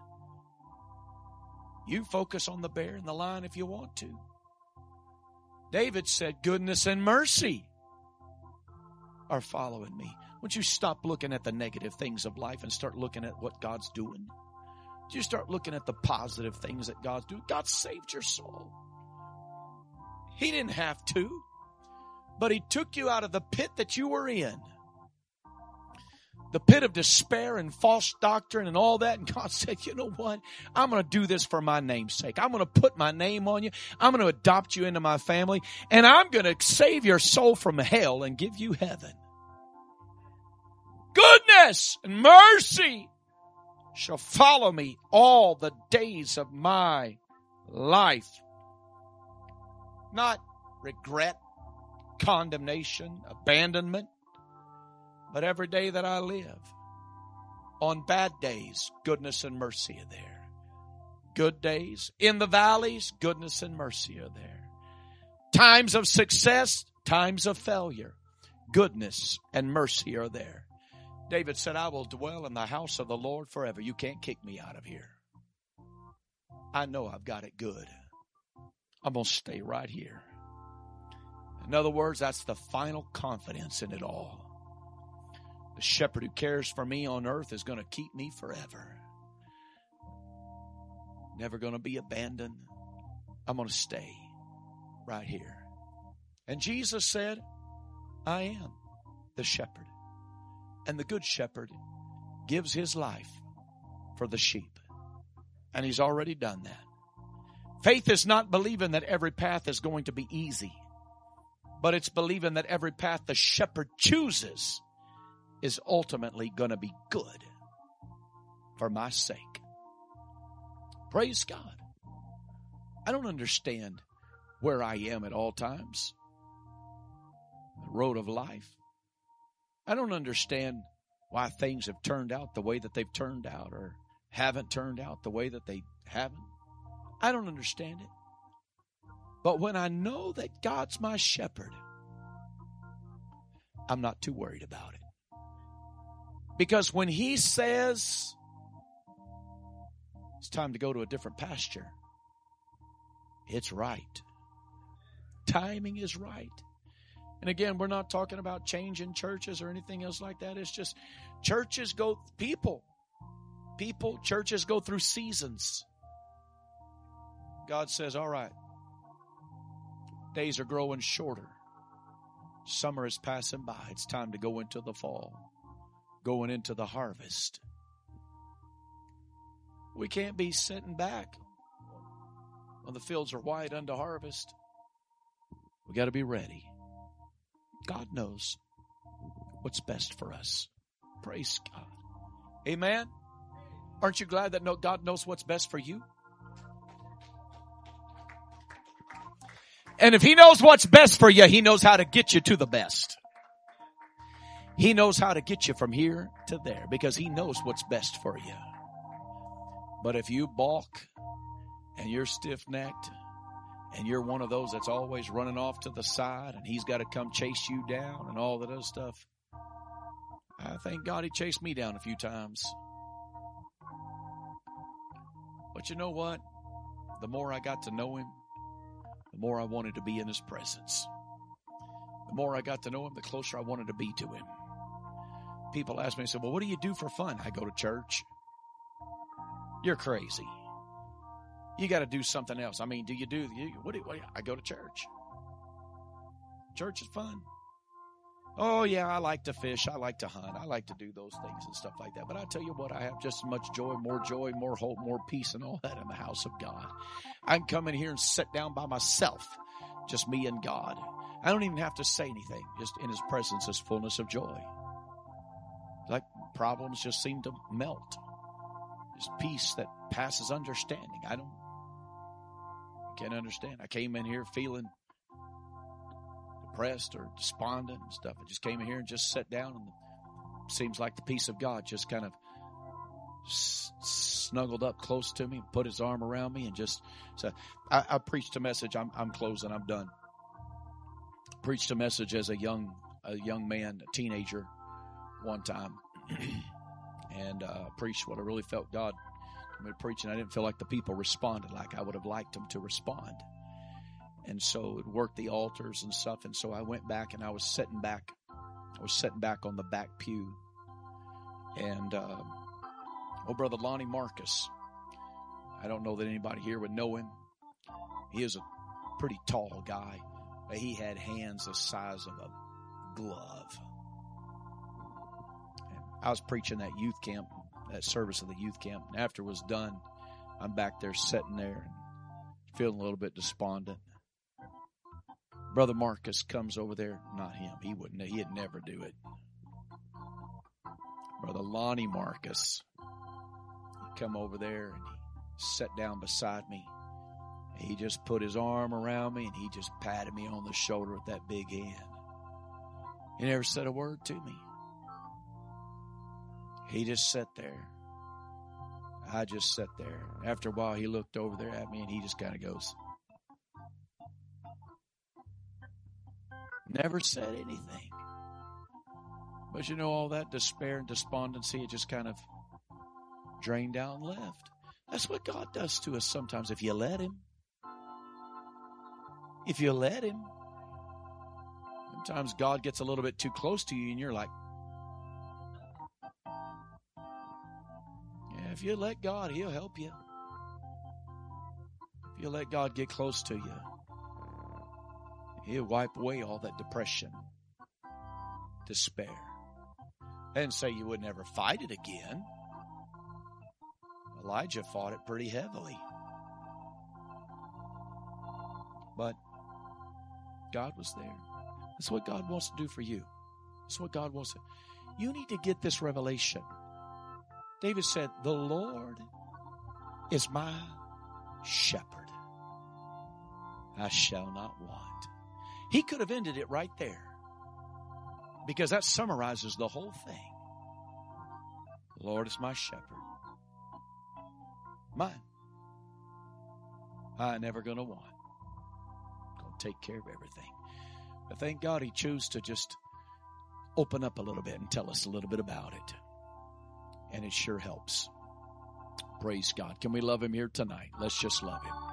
You focus on the bear and the lion if you want to. David said, goodness and mercy are following me. Won't you stop looking at the negative things of life and start looking at what God's doing? You start looking at the positive things that God's doing. God saved your soul. He didn't have to, but he took you out of the pit that you were in. The pit of despair and false doctrine and all that. And God said, you know what? I'm going to do this for my name's sake. I'm going to put my name on you. I'm going to adopt you into my family. And I'm going to save your soul from hell and give you heaven. Goodness and mercy shall follow me all the days of my life. Not regret, condemnation, abandonment, but every day that I live. On bad days, goodness and mercy are there. Good days, in the valleys, goodness and mercy are there. Times of success, times of failure, goodness and mercy are there. David said, I will dwell in the house of the Lord forever. You can't kick me out of here. I know I've got it good. I'm going to stay right here. In other words, that's the final confidence in it all. The shepherd who cares for me on earth is going to keep me forever. Never going to be abandoned. I'm going to stay right here. And Jesus said, I am the shepherd. And the good shepherd gives his life for the sheep. And he's already done that. Faith is not believing that every path is going to be easy, but it's believing that every path the shepherd chooses is ultimately going to be good for my sake. Praise God. I don't understand where I am at all times. The road of life. I don't understand why things have turned out the way that they've turned out or haven't turned out the way that they haven't. I don't understand it. But when I know that God's my shepherd, I'm not too worried about it. Because when He says it's time to go to a different pasture, it's right. Timing is right. And again, we're not talking about changing churches or anything else like that. It's just churches churches go through seasons. God says, all right, days are growing shorter. Summer is passing by. It's time to go into the fall, going into the harvest. We can't be sitting back when the fields are white unto harvest. We got to be ready. God knows what's best for us. Praise God. Amen. Aren't you glad that God knows what's best for you? And if He knows what's best for you, He knows how to get you to the best. He knows how to get you from here to there because He knows what's best for you. But if you balk and you're stiff-necked and you're one of those that's always running off to the side and He's got to come chase you down and all that other stuff, I thank God He chased me down a few times. But you know what? The more I got to know Him, the more I wanted to be in His presence. The more I got to know Him, the closer I wanted to be to Him. People ask me, say, well, what do you do for fun? I go to church. You're crazy. You got to do something else. I mean, I go to church. Church is fun. Oh, yeah, I like to fish. I like to hunt. I like to do those things and stuff like that. But I tell you what, I have just as much joy, more hope, more peace, and all that in the house of God. I can come in here and sit down by myself, just me and God. I don't even have to say anything. Just in His presence is fullness of joy. Like problems just seem to melt. Just peace that passes understanding. I can't understand. I came in here feeling depressed or despondent and stuff. I just came in here and just sat down, and it seems like the peace of God just kind of snuggled up close to me, put His arm around me, and just said, I preached a message. I'm closing. I'm done. Preached a message as a young man, a teenager, one time, and preached what I really felt God told me to preach, and I didn't feel like the people responded like I would have liked them to respond. And so it worked the altars and stuff. And so I went back and I was sitting back on the back pew. And, Brother Lonnie Marcus, I don't know that anybody here would know him. He is a pretty tall guy, but he had hands the size of a glove. And I was preaching that youth camp, that service of the youth camp. And after it was done, I'm back there sitting there and feeling a little bit despondent. Brother Marcus comes over there. Not him. He'd never do it. Brother Lonnie Marcus. He come over there and he sat down beside me. He just put his arm around me and he just patted me on the shoulder with that big hand. He never said a word to me. He just sat there. I just sat there. After a while, he looked over there at me and he just kind of goes, never said anything. But you know, all that despair and despondency, it just kind of drained out and left. That's what God does to us sometimes if you let Him. If you let Him. Sometimes God gets a little bit too close to you and you're like, yeah, if you let God, He'll help you. If you let God get close to you, He'll wipe away all that depression, despair. I didn't say you would never fight it again. Elijah fought it pretty heavily. But God was there. That's what God wants to do for you. That's what God wants to. You need to get this revelation. David said, the Lord is my shepherd. I shall not want. He could have ended it right there, because that summarizes the whole thing. The Lord is my shepherd. Mine. I ain't never going to want. Going to take care of everything. But thank God He chose to just open up a little bit and tell us a little bit about it. And it sure helps. Praise God. Can we love Him here tonight? Let's just love Him.